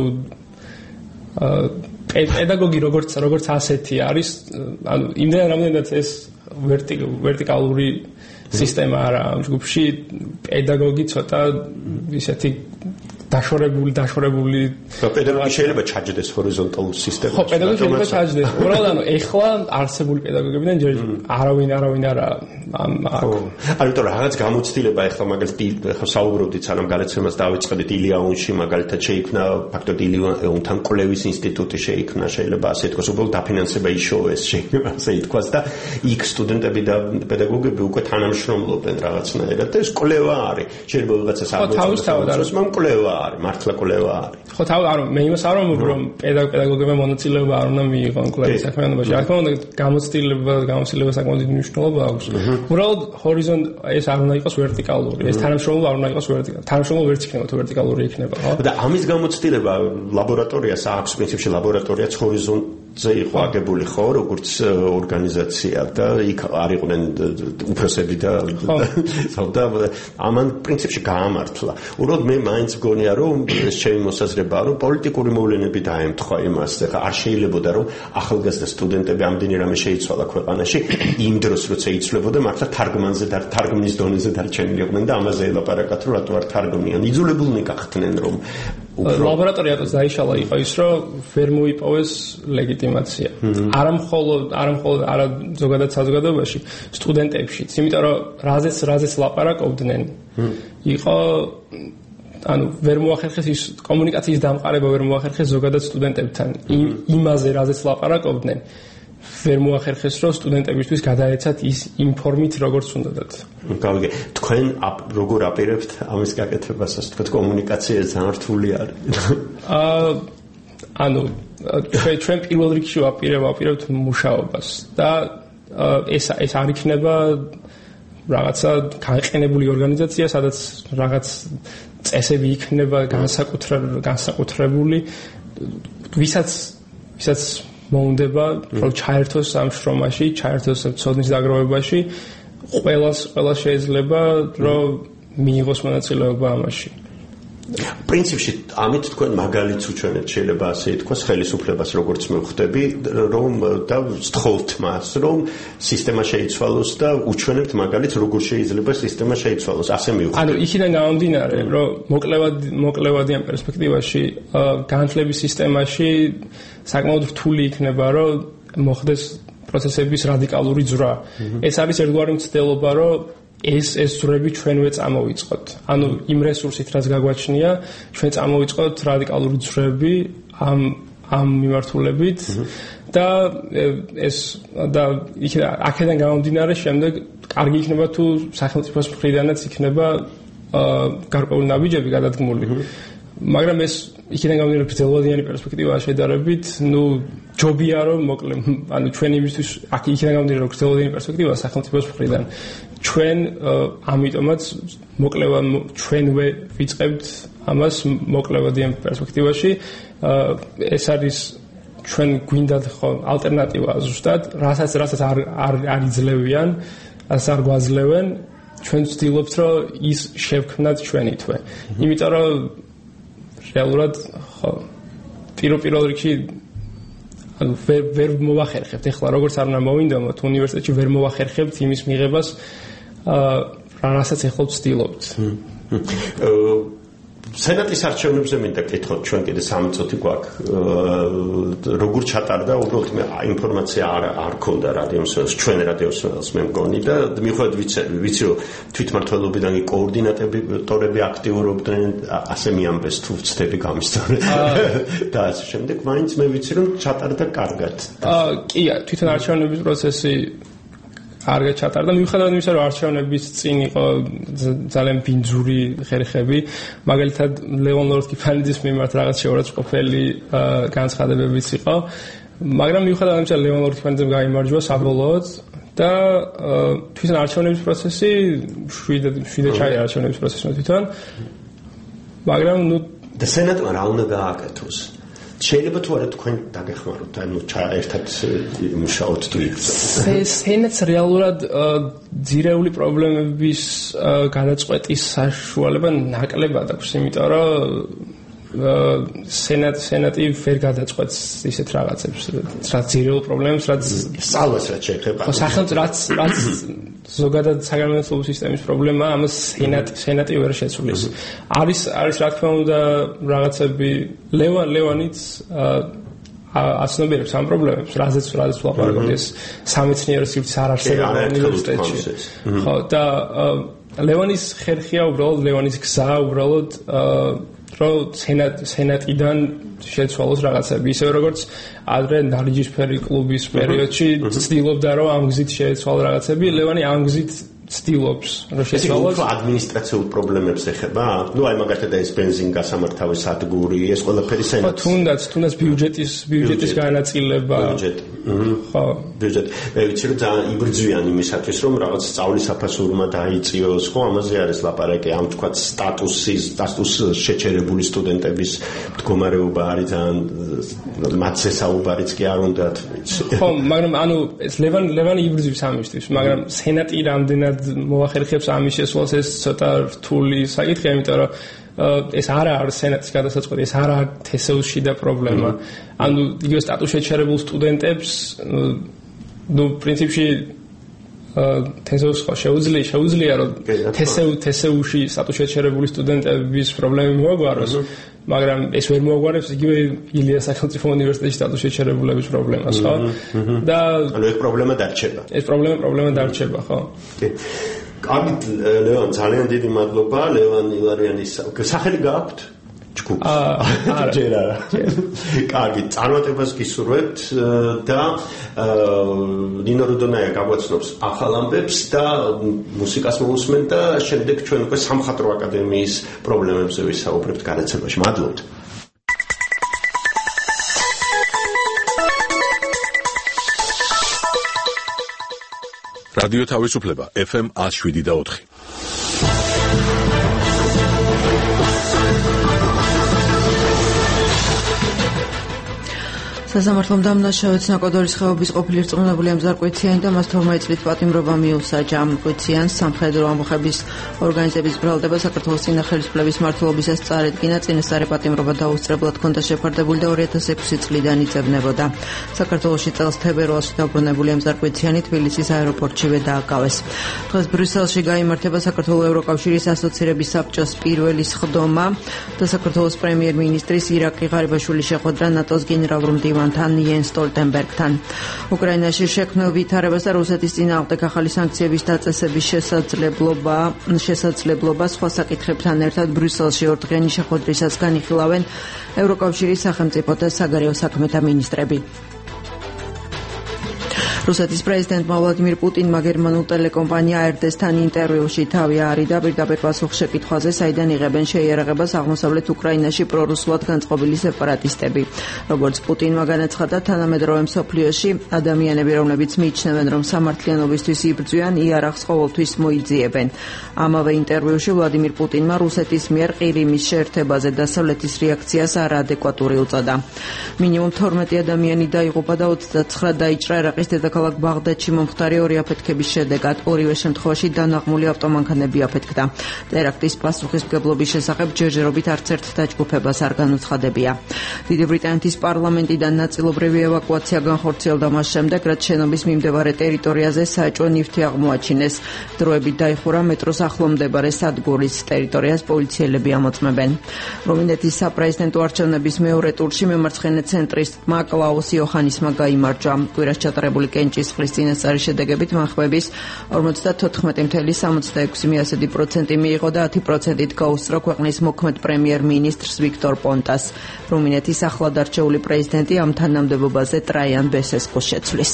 პედაგოგი როგორც როგორც ასეთი არის, ანუ იმდენ რამდენად ეს ვერტიკალური სისტემა არა ამ ჯგუფში, პედაგოგი ცოტა ისეთი დაშორებული დაშორებული პედაგოგი შეიძლება ჩაჯდეს ჰორიზონტალურ სისტემაში. ხო, პედაგოგი შეიძლება ჩაჯდეს. უბრალოდ ანუ ეხლა არსებული პედაგოგებიდან ჯერ არავინ არავინ არა ამ აქ. ანუ რაღაც გამოცდილება ეხლა მაგალითად ეხლა საუბრობდით სანამ გადაცემას დავიწყებდით ილიანში მაგალითად შეიქმნა ფაქტობრივად ილიანთან კვლევის ინსტიტუტი შეიქმნა, შეიძლება ასე ითქვას, უბრალოდ დაფინანსება იშოვეს, შეიძლება ასე ითქვას და იქ სტუდენტები და პედაგოგები უკვე თანამშრომლობენ რაღაცნაირად და ეს კვლევა არის. შეიძლება ვიღაცას არ მოწონდეს, მაგრამ კვლევა არის, მართლა კვლევა არის. ხო, თავ არ მე იმას არ ვამბობ, რომ პედაგოგებმა მონაწილეობა არ უნდა მიიღონ კვლევის საქმიანობაში. რა თქმა უნდა, გამოცდილება, გამოცდილება საკმაოდ დიდი მნიშვნელობა აქვს. უბრალოდ ჰორიზონტ ეს არ უნდა იყოს ვერტიკალური. ეს თანამშრომლობა არ უნდა იყოს ვერტიკალური. თანამშრომლობა ვერც იქნება, თუ ვერტიკალური იქნება, ხო? და ამის გამოცდილება ლაბორატორიას აქვს, პრინციპში ლაბორატორიაც ჰორიზონტზე იყო აგებული, ხო, როგორც ორგანიზაცია და იქ არ იყვნენ უფროსები და და ამან პრინციპში გაამართლა. უბრალოდ მე მაინც გონია რომ ეს ჩემი მოსაზრებაა რომ პოლიტიკური მოვლენები დაემთხვა იმას ხა არ შეიძლებოდა რომ ახალგაზრდა სტუდენტები ამდენი რამე შეიცვალა ქვეყანაში იმ დროს როცა იცვლებოდა მართლა თარგმანზე და თარგმნის დონეზე დარჩენილიყვნენ და ამაზე ელაპარაკათ რომ რატო არ თარგმნიან იძულებულნი გახდნენ რომ ლაბორატორიაც დაიშალა იყო ის რომ ვერ მოიპოვეს ლეგიტიმაცია არა მხოლოდ არა მხოლოდ არა ზოგადად საზოგადოებაში სტუდენტებშიც იმიტომ რომ რაზეც რაზეც ლაპარაკობდნენ იყო ანუ ვერ მოახერხეს ის კომუნიკაციის დამყარება ვერ მოახერხეს ზოგადად სტუდენტებთან იმაზე რაზეც ლაპარაკობდნენ ვერ მოახერხეს რომ სტუდენტებისთვის გადაეცათ ის იმ ფორმით როგორც უნდათ. გავიგე, თქვენ როგორ აპირებთ ამის გაკეთებას, ასე თქვა კომუნიკაცია ძალიან რთული არის. აა ანუ ჩვენ პირველ რიგში ვაპირებთ მუშაობას და ეს ეს არ იქნება რაღაცა განყენებული ორგანიზაცია, სადაც რაღაც წესები იქნება განსაკუთრებული, ვისაც ვისაც მოუნდება რომ ჩაერთოს ამ შრომაში, ჩაერთოს ცოდნის დაგროვებაში, ყველას ყველას შეიძლება რომ მიიღოს მონაწილეობა ამაში. პრინციპში ამით თქვენ მაგალითს უჩვენეთ შეიძლება ასე ითქვას ხელისუფლებას როგორც მე ვხვდები რომ და ვთხოვთ მას რომ სისტემა შეიცვალოს და უჩვენებთ მაგალითს როგორ შეიძლება სისტემა შეიცვალოს ასე მივხვდები. ანუ იქიდან გამომდინარე რომ მოკლევად მოკლევადიან პერსპექტივაში განათლების სისტემაში საკმაოდ რთული იქნება რომ მოხდეს პროცესების რადიკალური ძვრა. ეს არის ერთგვარი მცდელობა რომ ეს ეს ძვრები ჩვენვე წამოვიწყოთ. ანუ იმ რესურსით რაც გაგვაჩნია, ჩვენ წამოვიწყოთ რადიკალური ძვრები ამ ამ მიმართულებით და ეს და აქედან გამომდინარე შემდეგ კარგი იქნება თუ სახელმწიფოს მხრიდანაც იქნება გარკვეული ნაბიჯები გადადგმული. მაგრამ ეს იქიდან გამომდინარე ბრძოლადიანი პერსპექტივა შედარებით, ну, ჯობია რომ მოკლე, ანუ ჩვენ იმისთვის აქ იქიდან გამომდინარე რომ ბრძოლადიანი პერსპექტივა სახელმწიფოს მხრიდან ჩვენ ამიტომაც მოკლევა ჩვენვე ვიწყებთ ამას მოკლევადიან პერსპექტივაში. ეს არის ჩვენ გვინდათ ხო ალტერნატივა ზუსტად, რასაც რასაც არ არ არ იძლევიან, რასაც არ გვაძლევენ, ჩვენ ვცდილობთ რომ ის შევქმნათ ჩვენი თვე. იმიტომ რომ რეალურად ხო პირველ პირველ რიგში ანუ ვერ ვერ მოვახერხებთ ეხლა როგორც არ უნდა მოვინდომოთ უნივერსიტეტში ვერ მოვახერხებთ იმის მიღებას აა რასაც ეხლა ვცდილობთ. სენატის არჩევნებზე მინდა კითხოთ, ჩვენ კიდე სამი წუთი გვაქვს. როგორ ჩატარდა, უბრალოდ მე ინფორმაცია არ არ ქონდა რადიოსელს, ჩვენ რადიოსელს მე მგონი და მიუხედავად ვიცი რომ თვითმმართველობიდან კოორდინატორები აქტიურობდნენ, ასე მიამბეს თუ ვწდები გამისწორე. და ასე შემდეგ, მაინც მე ვიცი რომ ჩატარდა კარგად. აა კი, თვითონ არჩევნების პროცესი არგა ჩატარდა, მიუხედავად იმისა, რომ არჩევნების წინ იყო ძალიან ბინძური ხერხები, მაგალითად ლევონ ლორთქიფანიძის მიმართ რაღაც შეურაცხყოფელი განცხადებებიც იყო, მაგრამ მიუხედავად იმისა, ლევონ ლორთქიფანიძემ გაიმარჯვა საბოლოოდ და თვითონ არჩევნების პროცესი შვიდად შვიდად ჩაირა არჩევნების პროცესმა თვითონ, მაგრამ ნუ და სენატმა რა უნდა გააკეთოს? შეიძლება თუ არა თქვენ დაგეხმაროთ, ანუ ერთად მუშაობთ თუ იქ. სენატს რეალურად ძირეული პრობლემების გადაწყვეტის საშუალება ნაკლებად აქვს, იმიტომ რომ სენატ სენატი ვერ გადაწყვეტს ისეთ რაღაცებს, რაც ძირეულ პრობლემებს, რაც სწავლას რაც შეეხება. ხო, სახელმწიფო რაც რაც ზოგადად საგანმანათლებლო სისტემის პრობლემაა, ამას სენატი სენატი ვერ შეცვლის. არის არის რა თქმა უნდა რაღაცები ლევან ლევანიც აცნობიერებს ამ პრობლემებს, რაზეც რაზეც ვლაპარაკობთ, ეს სამეცნიერო სივრცის არ არსებობა უნივერსიტეტში. ხო, და ლევანის ხერხია უბრალოდ ლევანის გზა უბრალოდ რომ სენატ სენატიდან შეცვალოს რაღაცები, ისე როგორც ადრე ნარიჯისფერი კლუბის პერიოდში ცდილობდა რომ ამ გზით შეეცვალოს რაღაცები, ლევანი ამ გზით ცდილობს რომ შეცვალოს. ეს ადმინისტრაციულ პრობლემებს ეხება? ნუ აი მაგალითად ეს ბენზინ გასამართავის სადგური, ეს ყველაფერი სენატს. ხო, თუნდაც თუნდაც ბიუჯეტის ბიუჯეტის განაწილება. ბიუჯეტი. ხო, ბიუჯეტი. მე ვიცი რომ ძალიან იბრძვიან იმისათვის რომ რაღაც სწავლის საფასურმა დაიწიოს, ხო, ამაზე არის ლაპარაკი, ამ თქვა სტატუსის, სტატუს შეჩერებული სტუდენტების მდგომარეობა არის ძალიან მათზე საუბარიც კი არ უნდათ, ვიცი. ხო, მაგრამ ანუ ეს ლევან ლევანი იბრძვის ამისთვის, მაგრამ სენატი რამდენად მოახერხებს ამის შესვლას, ეს ცოტა რთული საკითხია, იმიტომ რომ ეს არა არის სენატის გადასაწყვეტი, ეს არა არის თესეუს შიდა პრობლემა. ანუ იგივე სტატუს შეჩერებულ სტუდენტებს, ნუ პრინციპში თესეუს ხო შეუძლია, შეუძლია რომ თესეუ თესეუში სტატუს შეჩერებული სტუდენტების პრობლემა მოაგვაროს, მაგრამ ეს ვერ მოაგვარებს იგივე ილიას სახელმწიფო უნივერსიტეტში სტატუს შეჩერებულების პრობლემას, ხო? და ანუ ეს პრობლემა დარჩება. ეს პრობლემა პრობლემა დარჩება, ხო? კარგი, ლევან, ძალიან დიდი მადლობა, ლევან ილარიანის სახელი გააქვთ? ჯგუფს. აა, ჯერ არა. კარგი, წარმატებას გისურვებთ და ნინო რუდონაია გაგვაცნობს ახალ ამბებს და მუსიკას მოусმენ და შემდეგ ჩვენ უკვე სამხატვრო აკადემიის პრობლემებზე ვისაუბრებთ განაცემაში. მადლობთ. რადიო თავისუფლება ეფ ემ one oh seven და four. სასამართლომ დამნაშავედ ნაკოდორის ხეობის ყოფილი რწმუნებული ამზარკვიციანი და მას თორმეტ წლით პატიმრობა მიუსაჯა. ამკვიციანს სამხედრო ამბოხების ორგანიზების ბრალდება საქართველოს წინახელისუფლების მმართველობისას წარედგინა, წინასწარი პატიმრობა დაუსწრებლად ჰქონდა შეფარდებული და ორი ათას ექვსი წლიდან იწებნებოდა. საქართველოში წელს თებერვალში დაბრუნებული ამზარკვიციანი თბილისის აეროპორტშივე დააკავეს. დღეს ბრიუსელში გაიმართება საქართველოს ევროკავშირის ასოცირების საბჭოს პირველი სხდომა და საქართველოს პრემიერ-მინისტრის ირაკლი ღარიბაშვილის შეხვედრა ნატოს გენერალურ მდივანთან იენს სტოლტენბერგთან. უკრაინაში შექმნილ ვითარებას და რუსეთის წინააღმდეგ ახალი სანქციების დაწესების შესაძლებლობა შესაძლებლობა სხვა საკითხებთან ერთად ბრიუსელში ორდღიანი შეხვედრისას განიხილავენ ევროკავშირის სახელმწიფო და საგარეო საქმეთა მინისტრები. რუსეთის პრეზიდენტმა ვლადიმირ პუტინმა გერმანულ ტელეკომპანია ერ დე ეს-თან ინტერვიუში თავი არიდა პირდაპირ პასუხს შეკითხვაზე, საიდან იღებენ შეიარაღებას აღმოსავლეთ უკრაინაში პრორუსულად განწყობილი სეპარატისტები. როგორც პუტინმა განაცხადა, თანამედროვე მსოფლიოში ადამიანები, რომლებიც მიიჩნევენ, რომ სამართლიანობისთვის იბრძვიან, იარაღს ყოველთვის მოიძიებენ. ამავე ინტერვიუში ვლადიმირ პუტინმა რუსეთის მიერ ყირიმის შეერთებაზე დასავლეთის რეაქციას არაადეკვატური უწოდა. მინიმუმ თორმეტი ადამიანი დაიღუპა და ოცდაცხრა დაიჭრა ერაყის დედაქალაქ ბაღდადში მომხდარი ორი აფეთქების შედეგად. ორივე შემთხვევაში დანაღმული ავტომანქანები აფეთქდა. ტერაქტის პასუხისმგებლობის შესახებ ჯერჯერობით არც ერთ დაჯგუფებას არ განუცხადებია. დიდი ბრიტანეთის პარლამენტიდან ნაწილობრივი ევაკუაცია განხორციელდა მას შემდეგ, რაც შენობის მიმდებარე ტერიტორიაზე საეჭვო ნივთი აღმოაჩინეს. დროებით დაიხურა მეტროს ახლომდებარე სადგურის ტერიტორიას პოლიციელები ამოწმებენ. რუმინეთის საპრეზიდენტო არჩევნების მეორე ტურში მემარცხენე ცენტრისტმა კლაუს იოჰანისმა გაიმარჯვა. კვირას ჩატარებული კენჭისყრის წინასწარი შედეგებით მანხვების ორმოცდათოთხმეტი ფاصლე სამოცდაექვსი პროცენტი მიიღო და ათი პროცენტით გაუსწრო ქვეყნის მოქმედ პრემიერ-მინისტრს ვიქტორ პონტას. რუმინეთის ახლად არჩეული პრეზიდენტი ამ თანამდებობაზე ტრაიან ბესესკოს შეცვლის.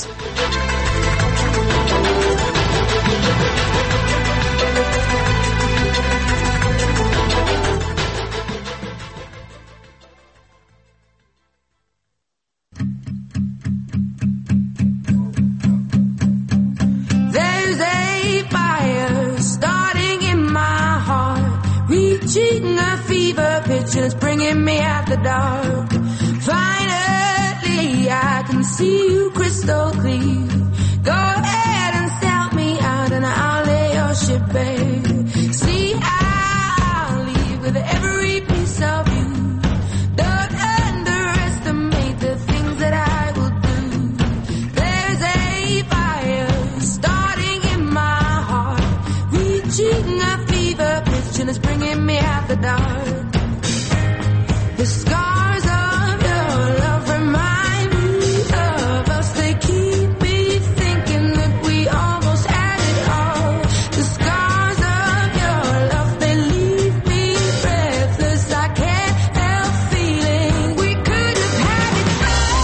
It's bringing me out the dark. Finally, I can see you crystal clear. Go ahead and sell me out and I'll lay your shit bare. See, I'll leave with every piece of you. Don't underestimate the things that I will do. There's a fire starting in my heart, reaching a fever pitch and it's bringing me out the dark. The scars of your love remind me of us. They keep me thinking that we almost had it all. The scars of your love, they leave me breathless. I can't help feeling we could have had it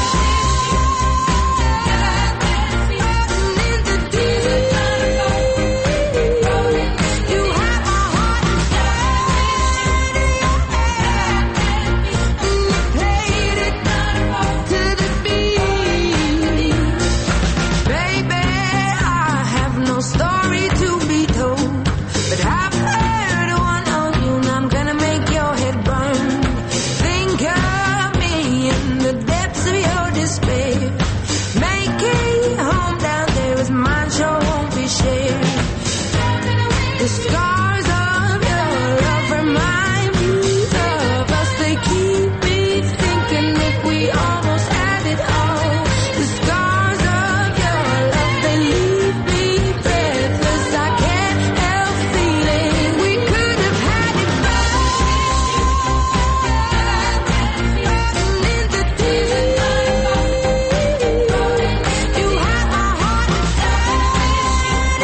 all. In the deep, you have my heart inside. The scars of your love remind me of us. They keep me thinking that we almost had it all. The scars of your love, they leave me breathless. I can't help feeling we could have had it all. In the deep, you have my heart inside.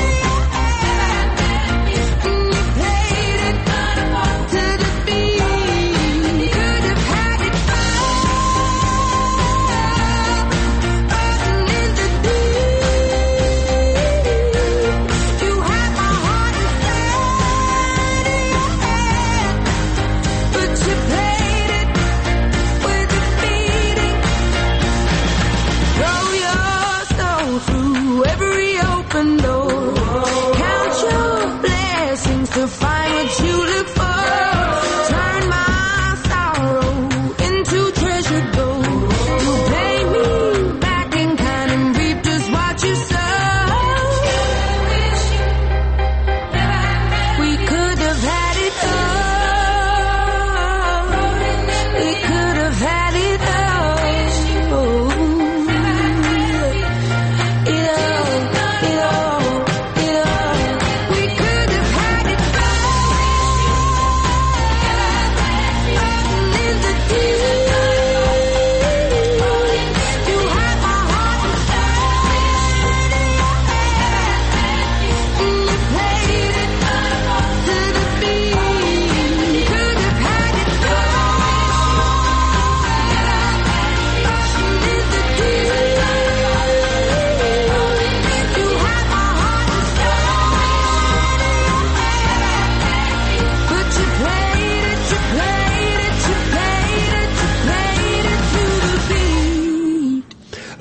You played it to the beat. Could have had it all. In the deep, you have my heart inside. But you played it with a beating. Throw your soul through every open door. Count your blessings to find what you look for. Turn my sorrow into treasured gold. You pay me back in kind and reap just what you sow. We could have had it all. We could have had it all. It all, it all, it all. We could have had it all.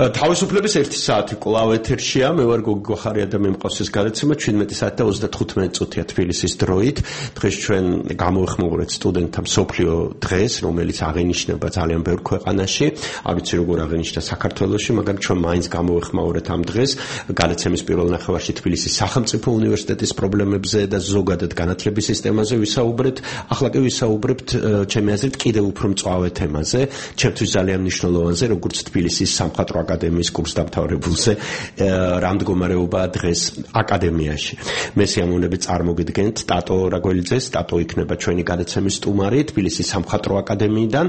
თავისუფლების ერთი საათი კვლავ ეთერშია. მე ვარ გოგი გოხარია და მე მყავს ეს გადაცემა ჩვიდმეტი საათი და ოცდათხუთმეტი წუთია თბილისის დროით. დღეს ჩვენ გამოვიხმაურეთ სტუდენტთა მსოფლიო დღეს, რომელიც აღინიშნება ძალიან ბევრ ქვეყანაში. არ ვიცი როგორ აღინიშნა საქართველოში, მაგრამ ჩვენ მაინც გამოვიხმაურეთ ამ დღეს. გადაცემის პირველ ნახევარში თბილისის სახელმწიფო უნივერსიტეტის პრობლემებზე და ზოგადად განათლების სისტემაზე ვისაუბრეთ. ახლა კი ვისაუბრებთ ჩემი აზრით კიდევ უფრო მწვავე თემაზე, ჩემთვის ძალიან მნიშვნელოვანზე, როგორც თბილისის სამხატვრო აკადემიის კურსდამთავრებულზე, რა მდგომარეობაა დღეს აკადემიაში. მე სიამოვნებით წარმოგიდგენთ ტატო რაგველიძეს, ტატო იქნება ჩვენი გადაცემის სტუმარი თბილისის სამხატვრო აკადემიიდან.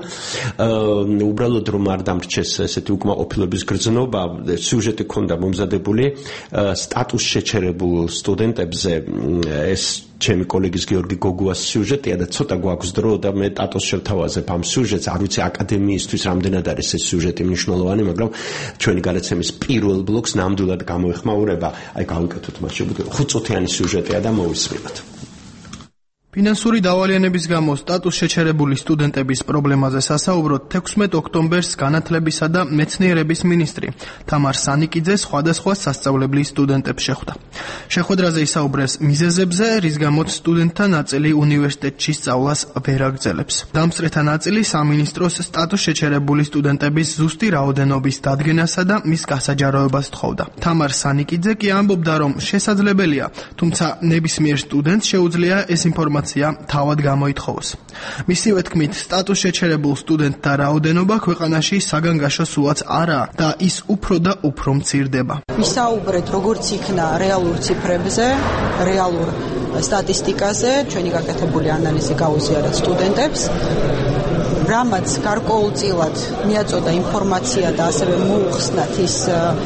უბრალოდ რომ არ დამრჩეს ესეთი უკმაყოფილების გრძნობა, სიუჟეტი ქონდა მომზადებული სტატუს შეჩერებულ სტუდენტებზე. ეს ჩემი კოლეგის გიორგი გოგუას სიუჟეტია და ცოტა გვაქვს დრო და მე ტატოს შევთავაზებ ამ სიუჟეტს. არ ვიცი აკადემიისთვის რამდენად არის ეს სიუჟეტი მნიშვნელოვანი, მაგრამ ჩვენი გადაცემის პირველ ბლოკს ნამდვილად გამოეხმაურება. აი გავიკეთოთ მას შეგვიძლია ხუთწუთიანი სიუჟეტია და მოვისმინოთ. ფინანსური დავალიანების გამო სტატუს შეჩერებული სტუდენტების პრობლემაზე სასაუბროთ თექვსმეტ ოქტომბერს განათლებისა და მეცნიერების მინისტრი თამარ სანიკიძე სხვადასხვა სასწავლებლის სტუდენტებს შეხვდა. შეხვედრაზე ისაუბრეს მიზეზებზე, რის გამოც სტუდენტთა ნაწილი უნივერსიტეტში სწავლას ვერ აგრძელებს. დამსწრეთა ნაწილი სამინისტროს სტატუს შეჩერებული სტუდენტების ზუსტი რაოდენობის დადგენასა და მის გასაჯაროებას თხოვდა. თამარ სანიკიძე კი ამბობდა, რომ შესაძლებელია, თუმცა ნებისმიერ სტუდენტს შეუძლია ეს ინფორმაცია თავად გამოითხოვოს. მისივე თქმით, სტატუს შეჩერებულ სტუდენტთა რაოდენობა ქვეყანაში საგანგაშო სულაც არაა და ის უფრო და უფრო მცირდება. ვისაუბრეთ როგორც იქნა რეალურ ციფრებზე, რეალურ სტატისტიკაზე, ჩვენი გაკეთებული ანალიზი გაუზიარეთ სტუდენტებს, რამაც გარკვეულწილად მიაწოდა ინფორმაცია და ასევე მოუხსნათ ის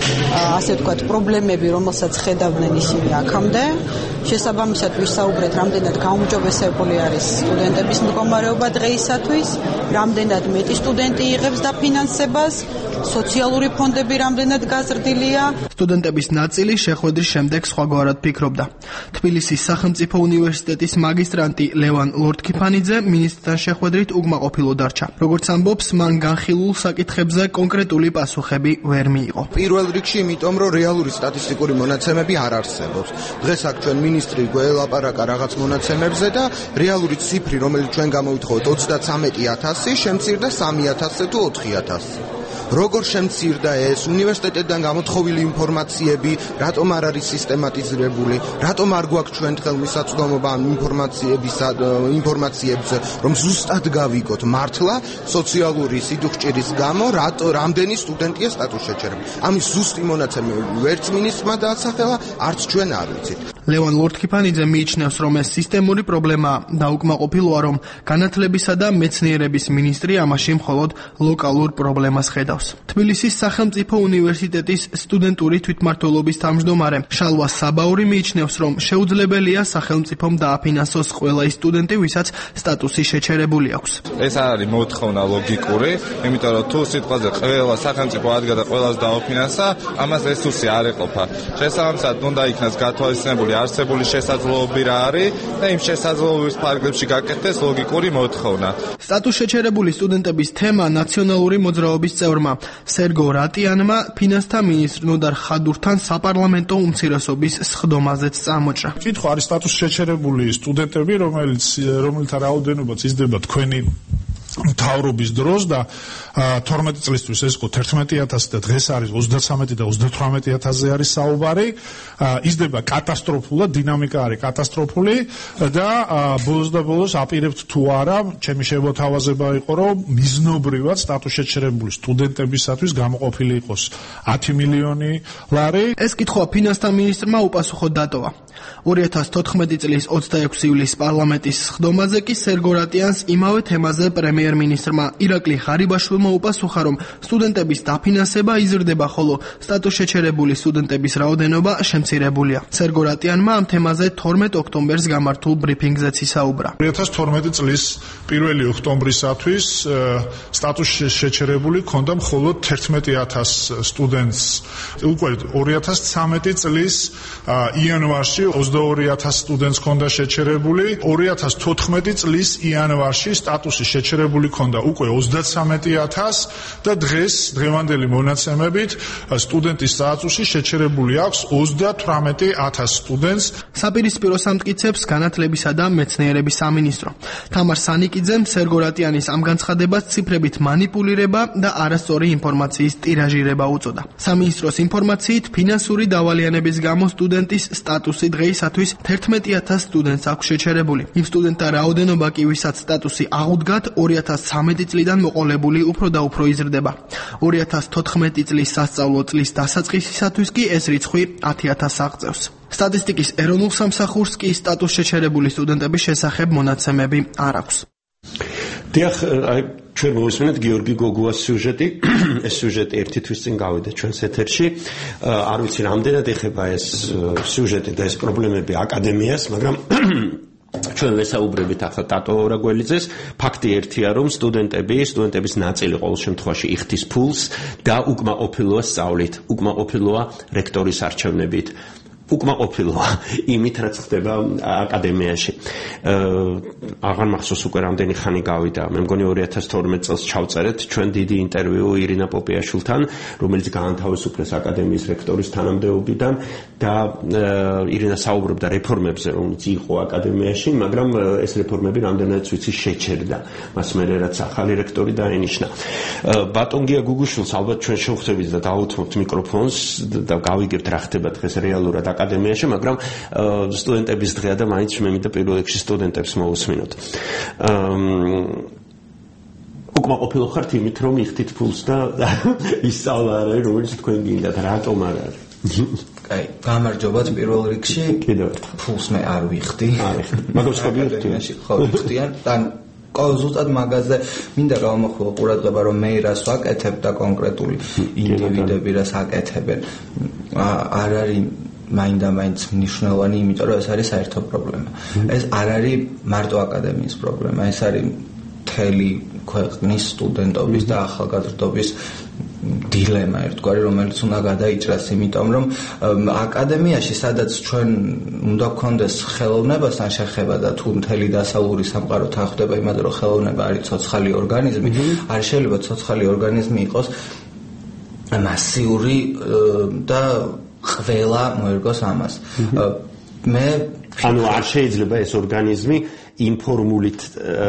ასე ვთქვათ პრობლემები, რომელსაც ხედავდნენ ისინი აქამდე. შესაბამისად ვისაუბრეთ, რამდენად გაუმჯობესებული არის სტუდენტების მდგომარეობა დღეისათვის, რამდენად მეტი სტუდენტი იღებს დაფინანსებას, სოციალური ფონდები რამდენად გაზრდილია. სტუდენტების ნაწილი შეხვედრის შემდეგ სხვაგვარად ფიქრობდა. თბილისის სახელმწიფო უნივერსიტეტის მაგისტრანტი ლევან ლორთქიფანიძე მინისტრთან შეხვედრით უკმაყოფილო დარჩა. როგორც ამბობს, მან განხილულ საკითხებზე კონკრეტული პასუხები ვერ მიიღო. პირველ რიგში იმიტომ, რომ რეალური სტატისტიკური მონაცემები არ არსებობს. დღეს აქ ჩვენ მინისტრი გველაპარაკა რაღაც მონაცემებზე და რეალური ციფრი, რომელიც ჩვენ გამოვითხოვეთ ოცდათვრამეტი ათასი, შემცირდა სამი ათასზე თუ ოთხი ათასზე. როგორ შემცირდა ეს უნივერსიტეტიდან გამოთხოვილი ინფორმაციები, რატომ არ არის სისტემატიზირებული, რატომ არ გვაქვს ჩვენ ხელმისაწვდომობა ამ ინფორმაციების ინფორმაციებზე, რომ ზუსტად გავიგოთ მართლა სოციალური სიდუხჭირის გამო რატო რამდენი სტუდენტია სტატუს შეჩერებული. ამის ზუსტი მონაცემები ვერც მინისტრმა დაასახელა, არც ჩვენ არ ვიცით. ლევან ლორთქიფანიძე მიიჩნევს, რომ ეს სისტემური პრობლემაა და უკმაყოფილოა, რომ განათლებისა და მეცნიერების მინისტრი ამაში მხოლოდ ლოკალურ პრობლემას ხედავს. თბილისის სახელმწიფო უნივერსიტეტის სტუდენტური თვითმმართველობის თავმჯდომარე შალვა საბაური მიიჩნევს, რომ შეუძლებელია სახელმწიფომ დააფინანსოს ყველა ის სტუდენტი, ვისაც სტატუსი შეჩერებული აქვს. ეს არ არის მოთხოვნა ლოგიკური, იმიტომ რომ თუ სიტყვაზე ყველა სახელმწიფო ადგა და ყველას დააფინანსა, ამას რესურსი არ ეყოფა. შესაბამისად, უნდა იქნას გათვალისწინებული არსებული შესაძლებლობები რა არის და იმ შესაძლებლობების ფარგლებში გაკეთდეს ლოგიკური მოთხოვნა. სტატუს შეჩერებული სტუდენტების თემა ნაციონალური მოძრაობის წევრმა სერგო რატიანმა ფინანსთა მინისტრ ნოდარ ხადურთან საპარლამენტო უმცირესობის სხდომაზეც წამოჭრა. კითხვა არის სტატუს შეჩერებული სტუდენტები, რომელიც რომელთა რაოდენობაც იზრდება თქვენი მთავრობის დროს და თორმეტი წლისთვის ეს იყო თერთმეტი ათასი და დღეს არის ოცდათვრამეტი და ოცდათვრამეტი ათასზე არის საუბარი. იზრდება კატასტროფულად, დინამიკა არის კატასტროფული და ბოლოს და ბოლოს აპირებთ თუ არა, ჩემი შემოთავაზება იყო, რომ მიზნობრივად სტატუს შეჩერებული სტუდენტებისათვის გამოყოფილი იყოს ათი მილიონი ლარი. ეს კითხვა ფინანსთა მინისტრმა უპასუხოდ დატოვა. ორი ათას თოთხმეტი წლის ოცდაექვსი ივლისის პარლამენტის სხდომაზე კი სერგო რატიანს იმავე თემაზე პრემიერ-მინისტრმა ირაკლი ღარიბაშვილმა უპასუხა, რომ სტუდენტების დაფინანსება იზრდება, ხოლო სტატუს შეჩერებული სტუდენტების რაოდენობა შემცირებულია. სერგო რატიანმა ამ თემაზე თორმეტ ოქტომბერს გამართულ ბრიფინგზეც ისაუბრა. ორი ათას თორმეტი წლის პირველი ოქტომბრისათვის სტატუს შეჩერებული ქონდა მხოლოდ თერთმეტი ათას სტუდენტს. უკვე ორი ათას ცხრამეტი წლის იანვარში ოცდაორი ათასი სტუდენტს ჰქონდა შეჩერებული, ორი ათას თოთხმეტი წლის იანვარში სტატუსი შეჩერებული ჰქონდა უკვე ოცდათსამეტი ათასი და დღეს დღევანდელი მონაცემებით სტუდენტის სტატუსი შეჩერებული აქვს ოცდათვრამეტი ათასი სტუდენტს. საპირისპირო სამტკიცებს განათლებისა და მეცნიერების სამინისტრო. თამარ სანიკიძემ სერგო რატიანის ამ განცხადებას ციფრებით მანიპულირება და არასწორი ინფორმაციის ტირაჟირება უწოდა. სამინისტროს ინფორმაციით, ფინანსური დავალიანების გამო სტუდენტის სტატუსი დღეისათვის თერთმეტი ათასი სტუდენტს აქვს შეჩერებული. იმ სტუდენტთა რაოდენობა კი, ვისაც სტატუსი აღუდგათ, ორი ათას ცხრამეტი წლიდან მოყოლებული უფრო და უფრო იზრდება. ორი ათას თოთხმეტი წლის სასწავლო წლის დასაწყისისათვის კი ეს რიცხვი ათი ათასს აღწევს. სტატისტიკის ეროვნულ სამსახურს კი სტატუს შეჩერებული სტუდენტების შესახებ მონაცემები არ აქვს. დიახ, აი ჩვენ მოვისმენთ გიორგი გოგუას სიუჟეტი. ეს სიუჟეტი ერთი თვის წინ გავიდა ჩვენს ეთერში. არ ვიცი რამდენად ეხება ეს სიუჟეტი და ეს პრობლემები აკადემიას, მაგრამ ჩვენ ვესაუბრებით ახლა ტატო რაგველიძეს. ფაქტი ერთია, რომ სტუდენტები, სტუდენტების ნაწილი ყოველ შემთხვევაში იხდის ფულს და უკმაყოფილოა სწავლით, უკმაყოფილოა რექტორის არჩევნებით. უკმაყოფილოა იმით, რაც ხდება აკადემიაში. აღარ მახსოვს უკვე რამდენი ხანი გავიდა. მე მგონი ორი ათას თორმეტი წელს ჩავწერეთ ჩვენ დიდი ინტერვიუ ირინა პოპიაშვილთან, რომელიც გაანთავისუფლეს აკადემიის რექტორის თანამდებობიდან და ირინა საუბრობდა რეფორმებზე, რომელიც იყო აკადემიაში, მაგრამ ეს რეფორმები რამდენადაც ვიცი შეჩერდა. მას მერე რაც ახალი რექტორი დაენიშნა. ბატონგია გუგუშვილს ალბათ ჩვენ შევხვდებით და დაუთმობთ მიკროფონს და გავიგებთ რა ხდება დღეს რეალურად აკადემიაში, მაგრამ სტუდენტების დღეა და მაინც მე მინდა პირველ რიგში სტუდენტებს მოვუსმინოთ. უკმაყოფილო ხართ იმით, რომ იხდით ფულს და ისწავლა არ არის, რომელიც თქვენ გინდათ, რატომ არ არის? აი, გამარჯობათ პირველ რიგში. კიდევ ფულს მე არ ვიხდი. არ ვიხდი. მაგრამ სხვა გიხდიან? ხო, ვიხდიან. თან ზუსტად მაგაზე მინდა გავამახვილო ყურადღება, რომ მე რას ვაკეთებ და კონკრეტული ინდივიდები რას აკეთებენ. არ არის მაინდა-მაინც მნიშვნელოვანი, იმიტომ რომ ეს არის საერთო პრობლემა. ეს არ არის მარტო აკადემიის პრობლემა, ეს არის მთელი ქვეყნის სტუდენტობის და ახალგაზრდობის დილემა ერთგვარი, რომელიც უნდა გადაიჭრას, იმიტომ რომ აკადემიაში, სადაც ჩვენ უნდა გქონდეს ხელოვნებასთან შეხება და თუ მთელი დასავლური სამყარო თანხდება იმაზე, რომ ხელოვნება არის ცოცხალი ორგანიზმი, არ შეიძლება ცოცხალი ორგანიზმი იყოს მასიური და ყველა მოერგოს ამას. მე ანუ არ შეიძლება ეს ორგანიზმი იმ ფორმულით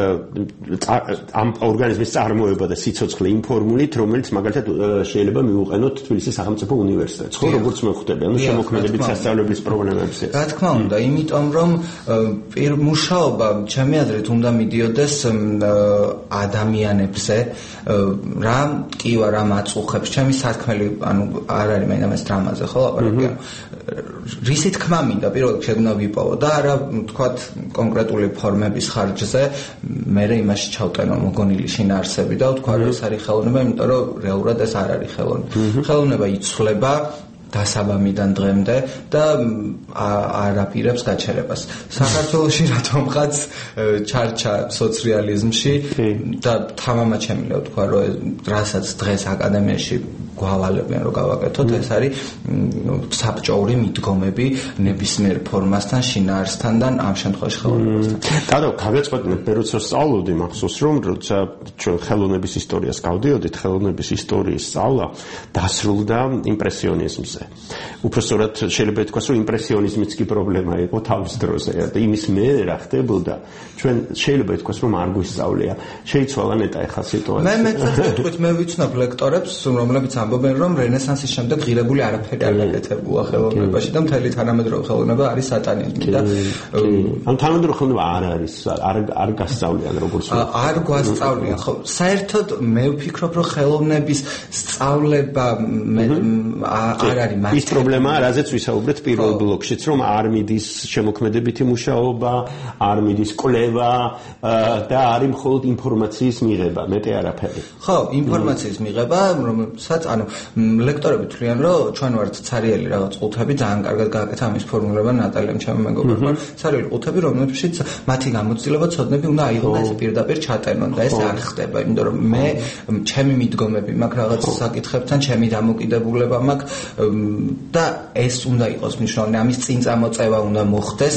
ამ ორგანიზმის წარმოება და სიცოცხლე იმ ფორმულით, რომელიც მაგალითად შეიძლება მივუყენოთ თბილისის სახელმწიფო უნივერსიტეტს, ხო, როგორც მოხვდება, ანუ შემოქმედებით სასწავლებლის პრობლემებს. რა თქმა უნდა, იმიტომ რომ მუშაობა ჩემი აზრით უნდა მიდიოდეს ადამიანებზე, რა მტკივა, რა მაწუხებს, ჩემი სათქმელი, ანუ არ არის მაინც დრამაზე, ხო, ლაპარაკი. რისი თქმა მინდა პირველ რიგში უნდა ვიპოვო და არა თქვათ კონკრეტული ფორმების ხარჯზე, მე იმაში ჩავტენო მოგონილი შინაარსები და ვთქვა რომ ეს არის ხელოვნება, იმიტომ რომ რეალურად ეს არ არის ხელოვნება. ხელოვნება იცვლება დასაბამიდან დღემდე და არ აპირებს გაჩერებას. საქართველოში რატომღაც ჩარჩა სოციალიზმში და თამამად შემიძლია ვთქვა რომ რასაც დღეს აკადემიაში გვავალებენ რომ გავაკეთოთ, ეს არის საბჭოური მიდგომები ნებისმიერ ფორმასთან, შინაარსთან და ამ შემთხვევაში ხელოვნებასთან. და გავეწყოთ მე როცა სწავლობდი, მახსოვს რომ როცა ჩვენ ხელოვნების ისტორიას გავდიოდით, ხელოვნების ისტორიის სწავლა დასრულდა იმპრესიონიზმზე. უпростоრად შეიძლება ითქვას, რომ იმპრესიონიზმიც კი პრობლემა იყო თავის დროზე და იმის მერე რა ხდებოდა, ჩვენ შეიძლება ითქვას, რომ არ გვისწავლია. შეიცვალა ნეტა ეხლა სიტუაცია. მე მეცად ვიტყვით, მე ვიცნობ ლექტორებს, რომლებიც ამბობენ, რომ რენესანსის შემდეგ ღირებული არაფერი არ გაკეთებულა ხელოვნებაში და მთელი თანამედროვე ხელოვნება არის სატანიზმი და ამ თანამედროვე ხელოვნება არ არის, არ არ გასწავლიან როგორც არ გვასწავლიან. ხო, საერთოდ მე ვფიქრობ, რომ ხელოვნების სწავლება არ არის ის პრობლემაა, რაზეც ვისაუბრეთ პირველ ბლოკშიც, რომ არ მიდის შემოქმედებითი მუშაობა, არ მიდის კვლევა და არის მხოლოდ ინფორმაციის მიღება, მეტი არაფერი. ხო, ინფორმაციის მიღება, რომელსაც ან ანუ ლექტორები თვლიან, რომ ჩვენ ვართ ცარიელი რაღაც ყუთები, ძალიან კარგად გააკეთა ამის ფორმულება ნატალიამ ჩემი მეგობრებმა. ცარიელი ყუთები, რომლებშიც მათი გამოცდილება ცოდნები უნდა აიღონ და ეს პირდაპირ ჩატარონ და ეს არ ხდება, იმიტომ რომ მე ჩემი მიდგომები მაქვს რაღაც საკითხებთან, ჩემი დამოკიდებულება მაქვს და ეს უნდა იყოს მნიშვნელოვანი, ამის წინ წამოწევა უნდა მოხდეს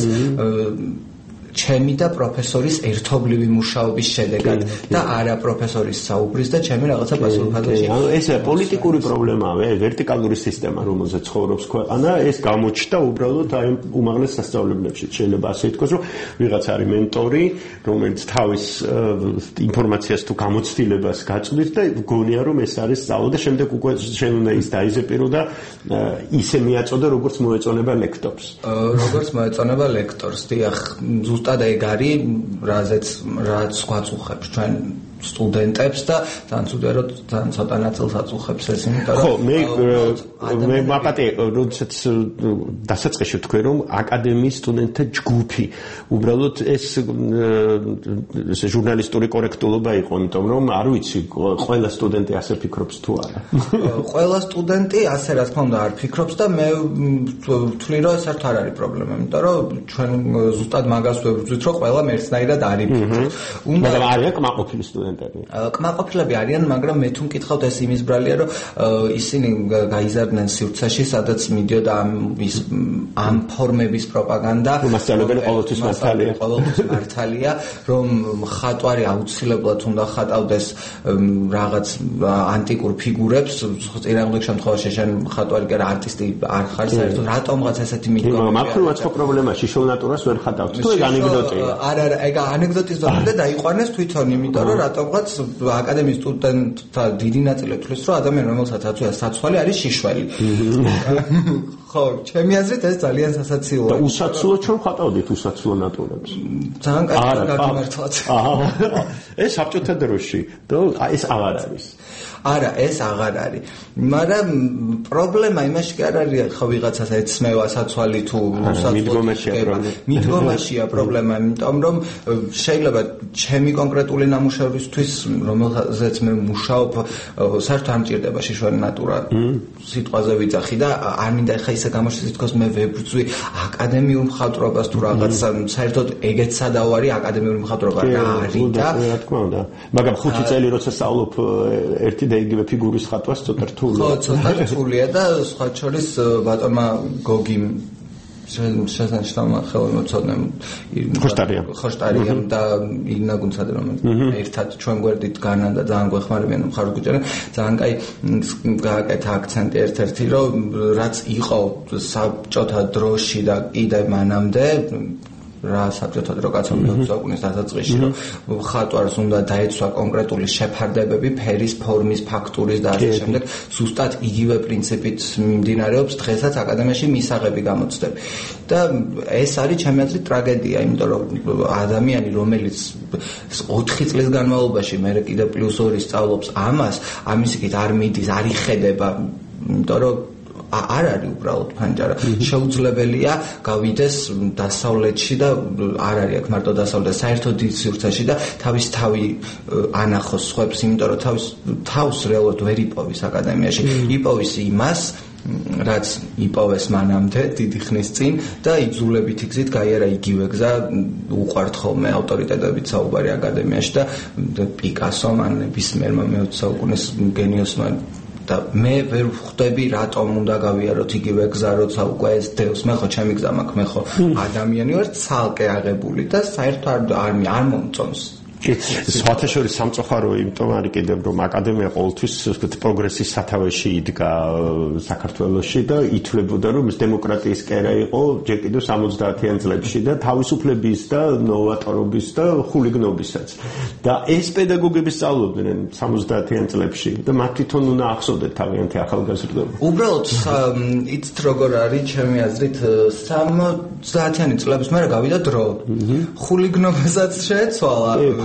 ჩემი და პროფესორის ერთობლივი მუშაობის შედეგად და არა პროფესორის საუბრის და ჩემი რაღაცა პასუხისმგებლობაში. ანუ ეს პოლიტიკური პრობლემაა, ვერტიკალური სისტემა, რომელზეც ცხოვრობს ქვეყანა, ეს გამოჩნდა უბრალოდ აი უმაღლეს სასწავლებლებში. შეიძლება ასე ითქვას, რომ ვიღაც არის მენტორი, რომელიც თავის ინფორმაციას თუ გამოცდილებას გაწვდის და გონია რომ ეს არის სწავლა და შემდეგ უკვე შენ უნდა ის დაიზეპირო და ისე მიაწოდო, როგორც მოეწონება ლექტორს. როგორც მოეწონება ლექტორს, დიახ, ზუსტად ეგ არის, რაზეც რაც გვაწუხებს ჩვენ სტუდენტებს და ძალიან ცუდია რომ ძალიან ცოტა ნაწილს აწუხებს ეს, იმიტომ რომ ხო, მე მე მაპატე, როდესაც დასაწყისში თქვენ რომ აკადემიის სტუდენტთა ჯგუფი, უბრალოდ ეს ეს ჟურნალისტური კორექტულობა იყო, იმიტომ რომ არ ვიცი, ყველა სტუდენტი ასე ფიქრობს თუ არა. ყველა სტუდენტი ასე რა თქმა უნდა არ ფიქრობს და მე ვთვლი რომ ეს არ არის პრობლემა, იმიტომ რომ ჩვენ ზუსტად მაგას ვებრძვით, რომ ყველა ერთნაირად არის ფიქრობს. უნდა მაგრამ არიან კმაყოფილი სტუდენტები. კმაყოფილები არიან, მაგრამ მე თუ მკითხავთ ეს იმის ბრალია, რომ ისინი გაიზარდნენ სივრცეში, სადაც მიდიოდა ამ ის ამ ფორმების პროპაგანდა. მასწავლებელი ყოველთვის მართალია. ყოველთვის მართალია, რომ ხატვარი აუცილებლად უნდა ხატავდეს რაღაც ანტიკურ ფიგურებს, წინააღმდეგ შემთხვევაში შენ ხატვარი კი არა არტისტი არ ხარ საერთოდ, რატომღაც ესეთი მიდგომა. მართლაც ხო პრობლემაში შოუ ნატურას ვერ ხატავთ. თუ ეგ ანეკდოტია. არა, არა, ეგ ანეკდოტის დონემდე დაიყვანეს თვითონ, იმიტომ რომ რატომღაც აკადემიის სტუდენტთა დიდი ნაწილი თვლის, რომ ადამიანი, რომელსაც აწვია საცვალი, არის შიშველი. ხო, ჩემი აზრით ეს ძალიან სასაცილოა. და უსაცილო ჩვენ ხატავდით უსაცილო ნატურებს. ძალიან კარგი გამართლაც. აჰა. ეს საბჭოთა დროში და ეს აღარ არის. არა, ეს აღარ არის. მაგრამ პრობლემა იმაში კი არ არის, ხო ვიღაცას ეცმევა საცვალი თუ მიდგომაშია პრობლემა. მიდგომაშია პრობლემა, იმიტომ რომ შეიძლება ჩემი კონკრეტული ნამუშევრისთვის, რომელზეც მე მუშაობ, საერთოდ არ მჭირდება შიშველი ნატურა სიტყვაზე ვიძახი და არ მინდა ხა ისე გამოჩნდეს თქოს მე ვებრძვი აკადემიურ მხატვრობას თუ რაღაც, საერთოდ ეგეც სადაო არის აკადემიური მხატვრობა რა არის და რა თქმა უნდა. მაგრამ ხუთი წელი როცა სწავლობ ერთი და იგივე ფიგურის ხატვას ცოტა რთულია. ხო, ცოტა რთულია და სხვა შორის ბატონმა გოგიმ შესანიშნავმა ხელმოწოდნემ ხოშტარია ხოშტარია და იგნა გუნცად რომ ერთად ჩვენ გვერდით განან და ძალიან გვეხმარებიან მხარს გუჭერენ ძალიან კაი გააკეთა აქცენტი ერთ-ერთი რომ რაც იყო საბჭოთა დროში და კიდე მანამდე რა საბჭოთა დრო კაცო მეოცე საუკუნის დასაწყისში რომ ხატვარს უნდა დაეცვა კონკრეტული შეფარდებები, ფერის, ფორმის, ფაქტურის და ასე შემდეგ, ზუსტად იგივე პრინციპით მიმდინარეობს დღესაც აკადემიაში მისაღები გამოცდები. და ეს არის ჩემი აზრით ტრაგედია, იმიტომ რომ ადამიანი, რომელიც ოთხი წლის განმავლობაში მე კიდე პლუს ორი სწავლობს ამას, ამის იქით არ მიდის, არ იხედება, იმიტომ რომ არ არის უბრალოდ ფანჯარა. შეუძლებელია გავიდეს დასავლეთში და არ არის აქ მარტო დასავლეთ, საერთოდ დიდ სივრცეში და თავის თავი ანახოს სხვებს, იმიტომ რომ თავის თავს რეალურად ვერ იპოვის აკადემიაში. იპოვის იმას, რაც იპოვეს მანამდე დიდი ხნის წინ და იძულებითი გზით გაიარა იგივე გზა, უყვართ ხოლმე ავტორიტეტებით საუბარი აკადემიაში და პიკასომ ან ნებისმიერმა მეოცე საუკუნის გენიოსმა და მე ვერ ვხვდები რატომ უნდა გავიაროთ იგივე გზა, როცა უკვე ეს დევს, მე ხო ჩემი გზა მაქვს, მე ხო ადამიანი ვარ ცალკე აღებული და საერთოდ არ არ მომწონს. სხვათა შორის სამწუხარო იმიტომ არის კიდევ რომ აკადემია ყოველთვის პროგრესის სათავეში იდგა საქართველოში და ითვლებოდა რომ დემოკრატიის კერა იყო ჯერ კიდევ სამოცდაათიან წლებში და თავისუფლების და ნოვატორობის და ხულიგნობისაც. და ეს პედაგოგები სწავლობდნენ სამოცდაათიან წლებში და მათ თვითონ უნდა ახსოვდეთ თავიანთი ახალგაზრდობა. უბრალოდ იცით როგორ არის ჩემი აზრით სამოცდაათიანი წლების მერე გავიდა დრო. ხულიგნობასაც შეეცვალა.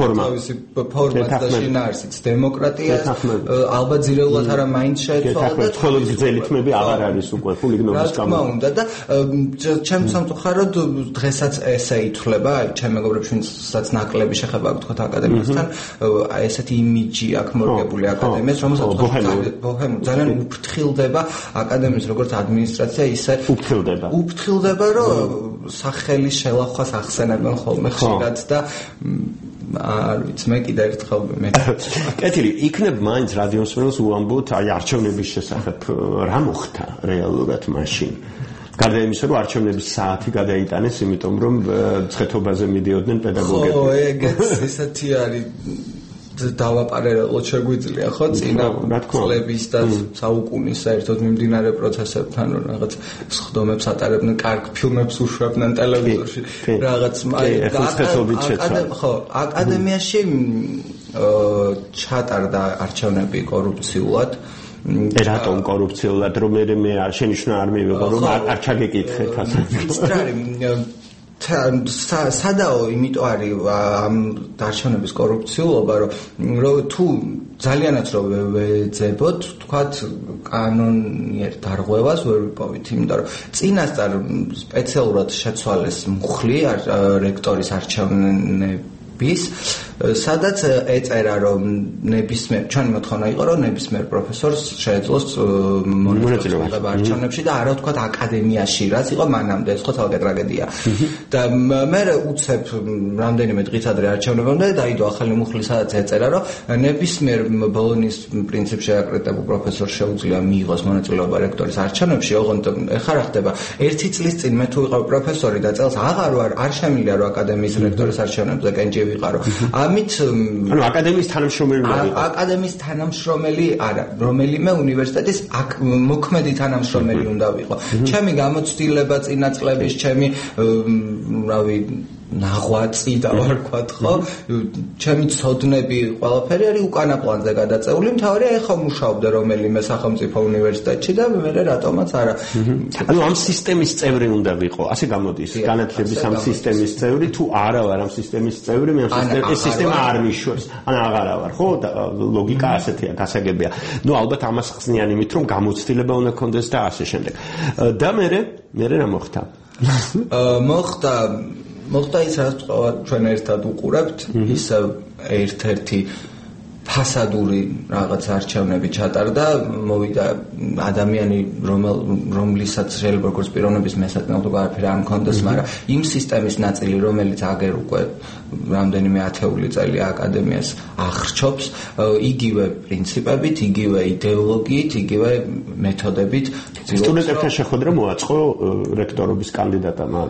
თავისი ფორმაც და შინაარსიც დემოკრატიას ალბათ ძირეულად არა მაინც შეეცვალა და ხოლო გრძელითმები აღარ არის უკვე ფულიგნობის გამო. რა თქმა უნდა და ჩემ სამწუხაროდ დღესაც ესე ითვლება, ჩემ მეგობრებს ვინცაც ნაკლები შეხება აქვს თქვა აკადემიასთან, ესეთი იმიჯი აქვს მორგებული აკადემიას, რომელსაც ბოჰემური ძალიან უფრთხილდება აკადემიის როგორც ადმინისტრაცია, ისე უფრთხილდება. უფრთხილდება, რომ სახელი შელახვას ახსენებენ ხოლმე ხშირად და არ ვიცი, მე კიდე ერთხელ მე. კეთილი, იქნებ მაინც რადიოსმენელს უამბოთ აი არჩევნების შესახებ რა მოხდა რეალურად მაშინ. გარდა იმისა, რომ არჩევნების საათი გადაიტანეს, იმიტომ რომ ცხეთობაზე მიდიოდნენ პედაგოგები. ხო, ეგეც ესეთი არის დავაპარერელოთ შეგვიძლია ხო წინა წლების და საუკუნის საერთოდ მიმდინარე პროცესებთან რომ რაღაც სხდომებს ატარებდნენ, კარგ ფილმებს უშვებდნენ ტელევიზორში, რაღაც ხო, აკადემიაში ჩატარდა არჩევნები კორუფციულად. რატომ კორუფციულად, რომ მე მე შენიშნა არ მივიღო, რომ არ ჩაგეკითხეთ ასე. სადაო იმიტომ არის ამ არჩევნების კორუფციულობა, რომ თუ ძალიანაც რომ ვეძებოთ, თქვათ კანონიერ დარღვევას ვერ ვიპოვით, იმიტომ რომ წინასწარ სპეციალურად შეცვალეს მუხლი რექტორის არჩევნების, სადაც ეწერა რომ ნებისმიერ ჩვენი მოთხოვნა იყო რომ ნებისმიერ პროფესორს შეეძლოს მონაწილეობა არჩევნებში და არა ვთქვათ აკადემიაში, რაც იყო მანამდე, ეს ხო თალკე ტრაგედია. და მე უცებ რამდენიმე დღით ადრე არჩევნებამდე დაიდო ახალი მუხლი, სადაც ეწერა რომ ნებისმიერ ბოლონის პრინციპში აკრიტებულ პროფესორს შეუძლია მიიღოს მონაწილეობა რექტორის არჩევნებში, ოღონდ ეხლა რა ხდება? ერთი წლის წინ მე თუ ვიყავ პროფესორი და წელს აღარ ვარ, არ შემიძლია რომ აკადემიის რექტორის არჩევნებზე კენჭი ვიყარო. ამით ანუ აკადემიის თანამშრომელი აკადემიის თანამშრომელი არა, რომელიმე უნივერსიტეტის მოქმედი თანამშრომელი უნდა ვიყო. ჩემი გამოცდილება წინა წლების, ჩემი რავი ნაღვაწი და ვარ ვთქვათ ხო, ჩემი ცოდნები ყველაფერი არის უკანა პლანზე გადაწეული, მთავარია ეხლა მუშაობდე რომელიმე სახელმწიფო უნივერსიტეტში და მე რატომაც არა. ანუ ამ სისტემის წევრი უნდა ვიყო, ასე გამოდის, განათლების ამ სისტემის წევრი, თუ არა ვარ ამ სისტემის წევრი, მე ამ ეს სისტემა არ მიშვებს. ან აღარა ვარ, ხო? ლოგიკა ასეთია, გასაგებია. ნუ ალბათ ამას ხსნიან იმით, რომ გამოცდილება უნდა კონდეს და ასე შემდეგ. და მე მე რა მოხდა? მოხდა მოხდა ის რაც ჩვენ ერთად უყურებთ, ის ერთ-ერთი ფასადური რაღაც არჩევნები ჩატარდა, მოვიდა ადამიანი, რომლისაც შეიძლება როგორც პიროვნების მესატნეულ თუ არაფერი არ მქონდეს, მაგრამ იმ სისტემის ნაწილი, რომელიც აგერ უკვე რამდენიმე ათეული წელი აკადემიას ახრჩობს, იგივე პრინციპებით, იგივე იდეოლოგიით, იგივე მეთოდებით. სტუდენტებთან შეხვედრა მოაწყო რექტორობის კანდიდატმა?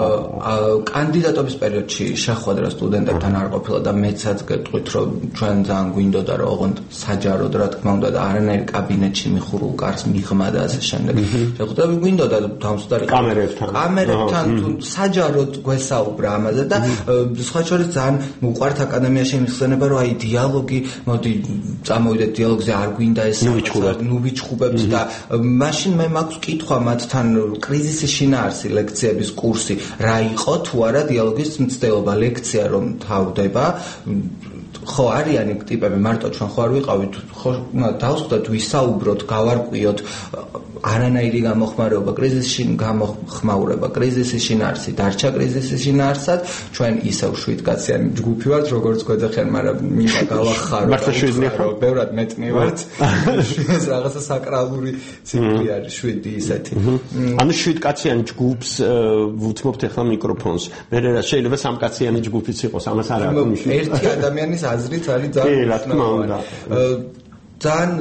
კანდიდატობის პერიოდში შეხვედრა სტუდენტებთან არ ყოფილა და მეცაც გეტყვით, რომ ჩვენ ძალიან გვინდოდა რომ ოღონდ საჯაროდ რა თქმა უნდა და არანაირ კაბინეტში მიხურულ კარს მიღმა და ასე შემდეგ. შეხვედრა გვინდოდა დამსწრე კამერებთან. კამერებთან თუ საჯაროდ გვესაუბრა ამაზე და სხვა შორის ძალიან უყვართ აკადემიაში მიხსენება რომ აი დიალოგი, მოდი წამოვიდეთ დიალოგზე, არ გვინდა ეს ნუ ვიჩხუბებთ და მაშინ მე მაქვს კითხვა მათთან კრიზისის შინაარსი ლექციების კურსი რა იყო თუ არა დიალოგის მცდელობა ლექცია რომ თავდება ხო არიანი ტიპები მარტო ჩვენ ხო არ ვიყავით ხო დავსვდათ ვისაუბროთ გავარკვიოთ არანაირი გამოხმაურება კრიზისში გამოხმაურება კრიზისის შინაარსი დარჩა კრიზისის შინაარსად ჩვენ ისევ შვიდკაციანი ჯგუფი ვართ როგორც გვეძახიან მაგრამ მინდა გავახარო მართლა შვიდი ხო ბევრად მეტნი ვართ ეს რაღაცა საკრალური ციკლი არის შვიდი ისეთი ანუ შვიდკაციანი ჯგუფს ვუთმობთ ახლა მიკროფონს მე რა შეიძლება სამკაციანი ჯგუფიც იყოს ამას არ აქვს ნიშნულობა ერთი ადამიანის აზრით არის ძალიან რა თქმა უნდა ძალიან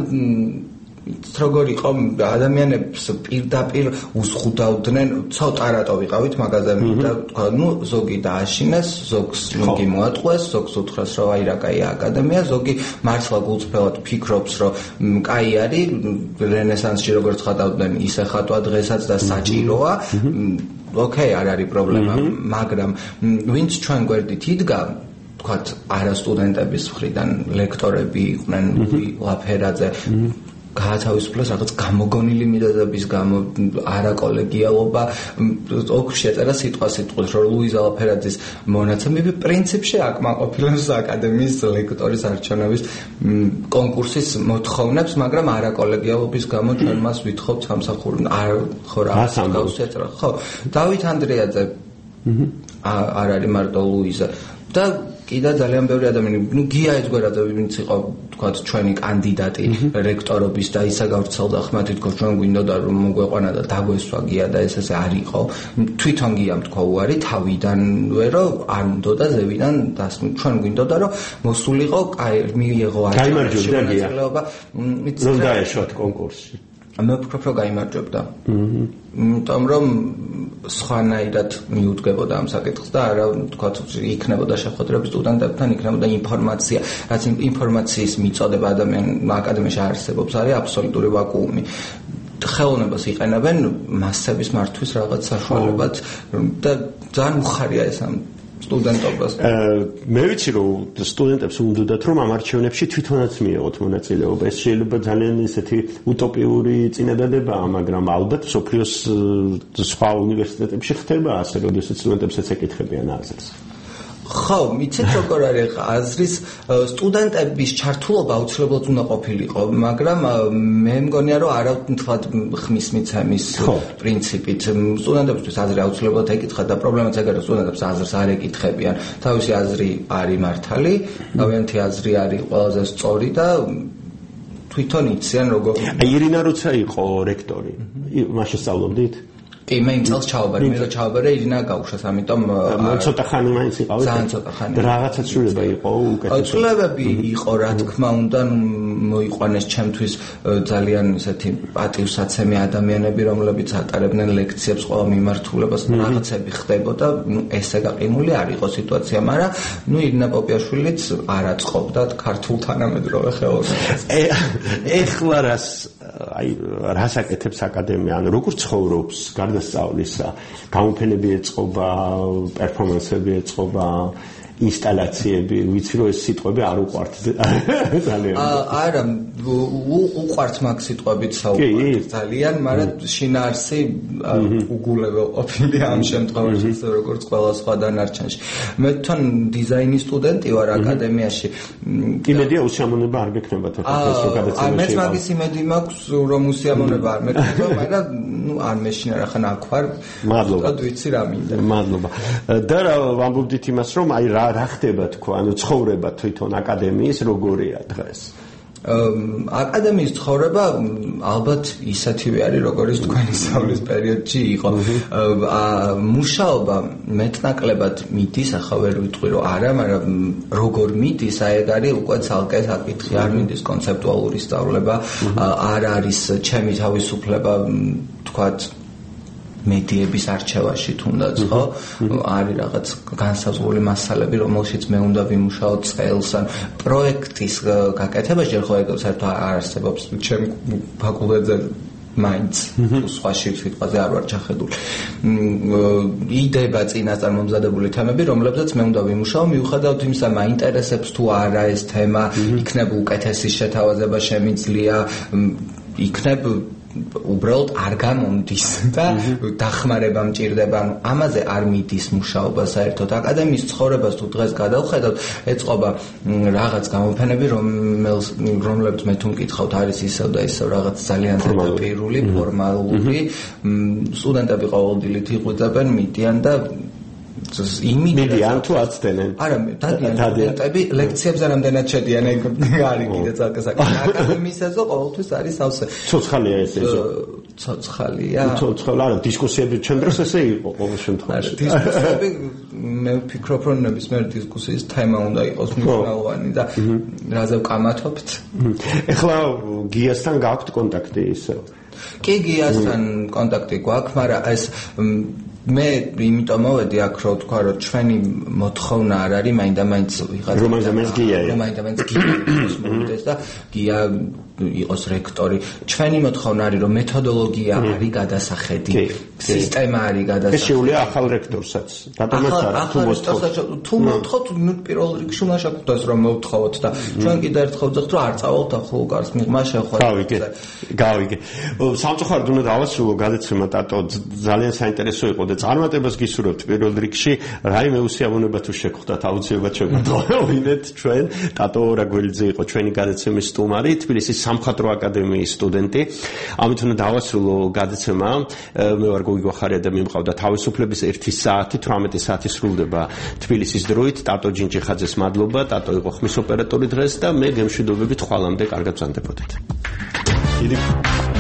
როგორ იყო ადამიანებს პირდაპირ უზღუდავდნენ ცოტა რატო ვიყავით მაგაზე და თქვა ნუ ზოგი დააშინეს ზოგს ლინკი მოატყვეს ზოგს უთხრეს რომ აი რა კაია აკადემია ზოგი მართლა გულწრფელად ფიქრობს რომ კაი არის რენესანსში როგორც ხატავდნენ ისე ხატვა დღესაც და საჭიროა ოკეი არ არის პრობლემა მაგრამ ვინც ჩვენ გვერდით იდგა თქვათ არა სტუდენტების მხრიდან ლექტორები იყვნენ ლაფერაძე გაათავისუფლეს რაღაც გამოგონილი მიზეზების გამო არაკოლეგიალობა ოქში ეწერა სიტყვა სიტყვის რომ ლუიზა ლაფერაძის მონაცემები პრინციპში აკმაყოფილებს აკადემიის ლექტორის არჩევნების კონკურსის მოთხოვნებს, მაგრამ არაკოლეგიალობის გამო ჩვენ მას ვითხოვთ სამსახური არ ხო რა ეწერა ხო დავით ანდრეაძე არ არის მარტო ლუიზა და კიდე ძალიან ბევრი ადამიანი, ნუ გია ეძგვერაძე ვინც იყო თქვათ ჩვენი კანდიდატი რექტორობის და ისა გავრცელდა ხმა თითქოს ჩვენ გვინდოდა რომ მოგვეყვანა და დაგვესვა გია და ეს ესე არ იყო თვითონ გიამ თქვა უარი თავიდანვე რომ არ უნდოდა ზევიდან დასმ ჩვენ გვინდოდა რომ მოსულიყო მიიღო გაიმარჯვებდა გია რომ დაეშვათ კონკურსში მე ვფიქრობ რომ გაიმარჯვებდა იმიტომ რომ სხვანაირად მიუძგებოდა ამ საკითხს და არა თქვათ იქნებოდა შეხვედრები სტუდენტებთან იქნებოდა ინფორმაცია რაც ინფორმაციის მიწოდება ადამიანის აკადემიაში არსებობს არის აბსოლუტური ვაკუუმი ხელოვნებას იყენებენ მასების მართვის რაღაც საშუალებად და ძალიან უხარია ეს ამ სტუდენტობას მე ვიცი რომ სტუდენტებს უნდათ რომ ამ არჩევნებში თვითონაც მიიღოთ მონაწილეობა ეს შეიძლება ძალიან ისეთი утоპიური წინადადებაა მაგრამ ალბათ სოფიოს სხვა უნივერსიტეტებში ხდება ასე როდესაც სტუდენტებსაც ეკითხებიან აზრს ხო, მიცეთ როგორ არის აზრის სტუდენტების ჩართულობა აუცილებლად უნდა ყოფილიყო, მაგრამ მე მგონია რომ არა თვად ხმის მიცემის პრინციპით სტუდენტებისთვის აზრი აუცილებლად ეკითხა და პრობლემაც ეგ არის სტუდენტებს აზრს არ ეკითხებიან. თავისი აზრი არის მართალი, თავიანთი აზრი არის ყველაზე სწორი და თვითონ იციან როგორ ირინა როცა იყო რექტორი, მაშინ სწავლობდით? კი, მე იმ წელს ჩავაბარე, მე ჩავაბარე ირინა გაუშვას, ამიტომ ცოტა ხანი მაინც იყავით. ძალიან ცოტა ხანი. და რაღაცა ცვლილება იყო უკეთესი. ცვლილებები იყო, რა თქმა უნდა, მოიყვანეს ჩემთვის ძალიან ისეთი პატივსაცემი ადამიანები, რომლებიც ატარებდნენ ლექციებს ყველა მიმართულებას, რაღაცები ხდებოდა, ნუ ესე გაყინული არ იყო სიტუაცია, მაგრამ ნუ ირინა პოპიაშვილიც არ აწყობდა ქართულ თანამედროვე ხელოვნებას. ეხლა რას აი რას აკეთებს აკადემია, ანუ როგორ ცხოვრობს გარდასავლისა, გამოფენები ეწყობა, პერფორმანსები ეწყობა, ინსტალაციები, ვიცი რომ ეს სიტყვები არ უყვართ ძალიან. არა, უყვართ მაგ სიტყვებით საუბარი ძალიან, მაგრამ შინაარსი უგულებელ ყოფილი ამ შემთხვევაში, როგორც ყველა სხვა დანარჩენში. მე თან დიზაინის სტუდენტი ვარ აკადემიაში. იმედია უსიამოვნება არ გექნებათ ახლა ეს რო გადაცემა. არ მეც მაგის იმედი მაქვს რომ უსიამოვნება არ მექნება, მაგრამ ნუ არ მეშინა რა ხან აქ ვარ. მადლობა. ვიცი რა მინდა. მადლობა. და რა ვამბობდით იმას რომ აი რა რა ხდება თქვა, ანუ ცხოვრება თვითონ აკადემიის როგორია დღეს? აკადემიის ცხოვრება ალბათ ისეთივე არის, როგორც თქვენი სწავლის პერიოდში იყო. მუშაობა მეტნაკლებად მიდის, ახლა ვერ ვიტყვი რომ არა, მაგრამ როგორ მიდის, აი ეგ არის უკვე ცალკე საკითხი, არ მიდის კონცეპტუალური სწავლება, არ არის ჩემი თავისუფლება, თქვათ მედიების არჩევაში თუნდაც ხო არის რაღაც განსაზღვრული მასალები რომელშიც მე უნდა ვიმუშაო წელს ან პროექტის გაკეთებაში ხო ეგ საერთოდ არ არსებობს ჩემ ფაკულტეტზე მაინც სხვაში სიტყვაზე არ ვარ ჩახედული იდება წინასწარ მომზადებული თემები რომლებზეც მე უნდა ვიმუშაო მიუხედავად იმისა მაინტერესებს თუ არა ეს თემა იქნებ უკეთესი შეთავაზება შემიძლია იქნებ უბრალოდ არ გამომდის და დახმარება მჭირდება. ამაზე არ მიდის მუშაობა საერთოდ. აკადემიის ცხოვრებას თუ დღეს გადავხედავთ, ეწყობა რაღაც გამოფენები, რომლებიც მე თუ მკითხავთ, არის ისევ და ისევ რაღაც ძალიან ზედაპირული, ფორმალური. სტუდენტები ყოველდღიურად იღვიძებენ, მიდიან და მიდიან თუ აცდენენ. არა, დადიან სტუდენტები ლექციებზე რამდენად შედიან, ეგ არის კიდე ცალკე საკითხი. აკადემიის ეზო ყოველთვის არის სავსე. ცოცხალია ეს ეზო. ცოცხალია. ცოცხალი არა, დისკუსიები ჩვენ დროს ესე იყო ყოველ შემთხვევაში. დისკუსიები მე ვფიქრობ, რომ ნებისმიერ დისკუსიის თემა უნდა იყოს მნიშვნელოვანი და რაზე ვკამათობთ. ეხლა გიასთან გაქვთ კონტაქტი ისევ? კი, გიასთან კონტაქტი გვაქვს, მაგრამ ეს მე იმიტომ მოვედი აქ რო თქვა რომ ჩვენი მოთხოვნა არ არის მაინდა მაინც ვიღაც რომ მაინდა მაინც გია რომ მაინდა მაინც გია მოვიდეს და გია იყოს რექტორი. ჩვენი მოთხოვნა არის რომ მეთოდოლოგია არის გადასახედი, სისტემა არის გადასახედი. ეს შეუძლია ახალ რექტორსაც. რატომაც არა თუ მოთხოვთ თუ მოთხოვთ ნუ პირველ რიგში უნდა შეგხვდეთ რომ მოვთხოვოთ და ჩვენ კიდე ერთხელ ვძახთ რომ არ წავალთ ახალ გარს მიღმა შეხვედრა. გავიგე. გავიგე. სამწუხაროდ უნდა დავასრულო გადაცემა ტატო ძალიან საინტერესო იყო და წარმატებას გისურვებთ პირველ რიგში. რაიმე უსიამოვნება თუ შეგხვდათ აუცილებლად შეგვიძლია ჩვენ ტატო რაგველიძე იყო ჩვენი გადაცემის სტუმარი, თბილისის სამხატვრო აკადემიის სტუდენტი. ამით უნდა დავასრულო გადაცემა. მე ვარ გოგი გვახარია და მიმყავდა თავისუფლების ერთი საათი, თვრამეტი საათი სრულდება თბილისის დროით. ტატო ჯინჯიხაძეს მადლობა, ტატო იყო ხმის ოპერატორი დღეს და მე გემშვიდობებით ხვალამდე კარგად ვზანდებოდეთ. დიდი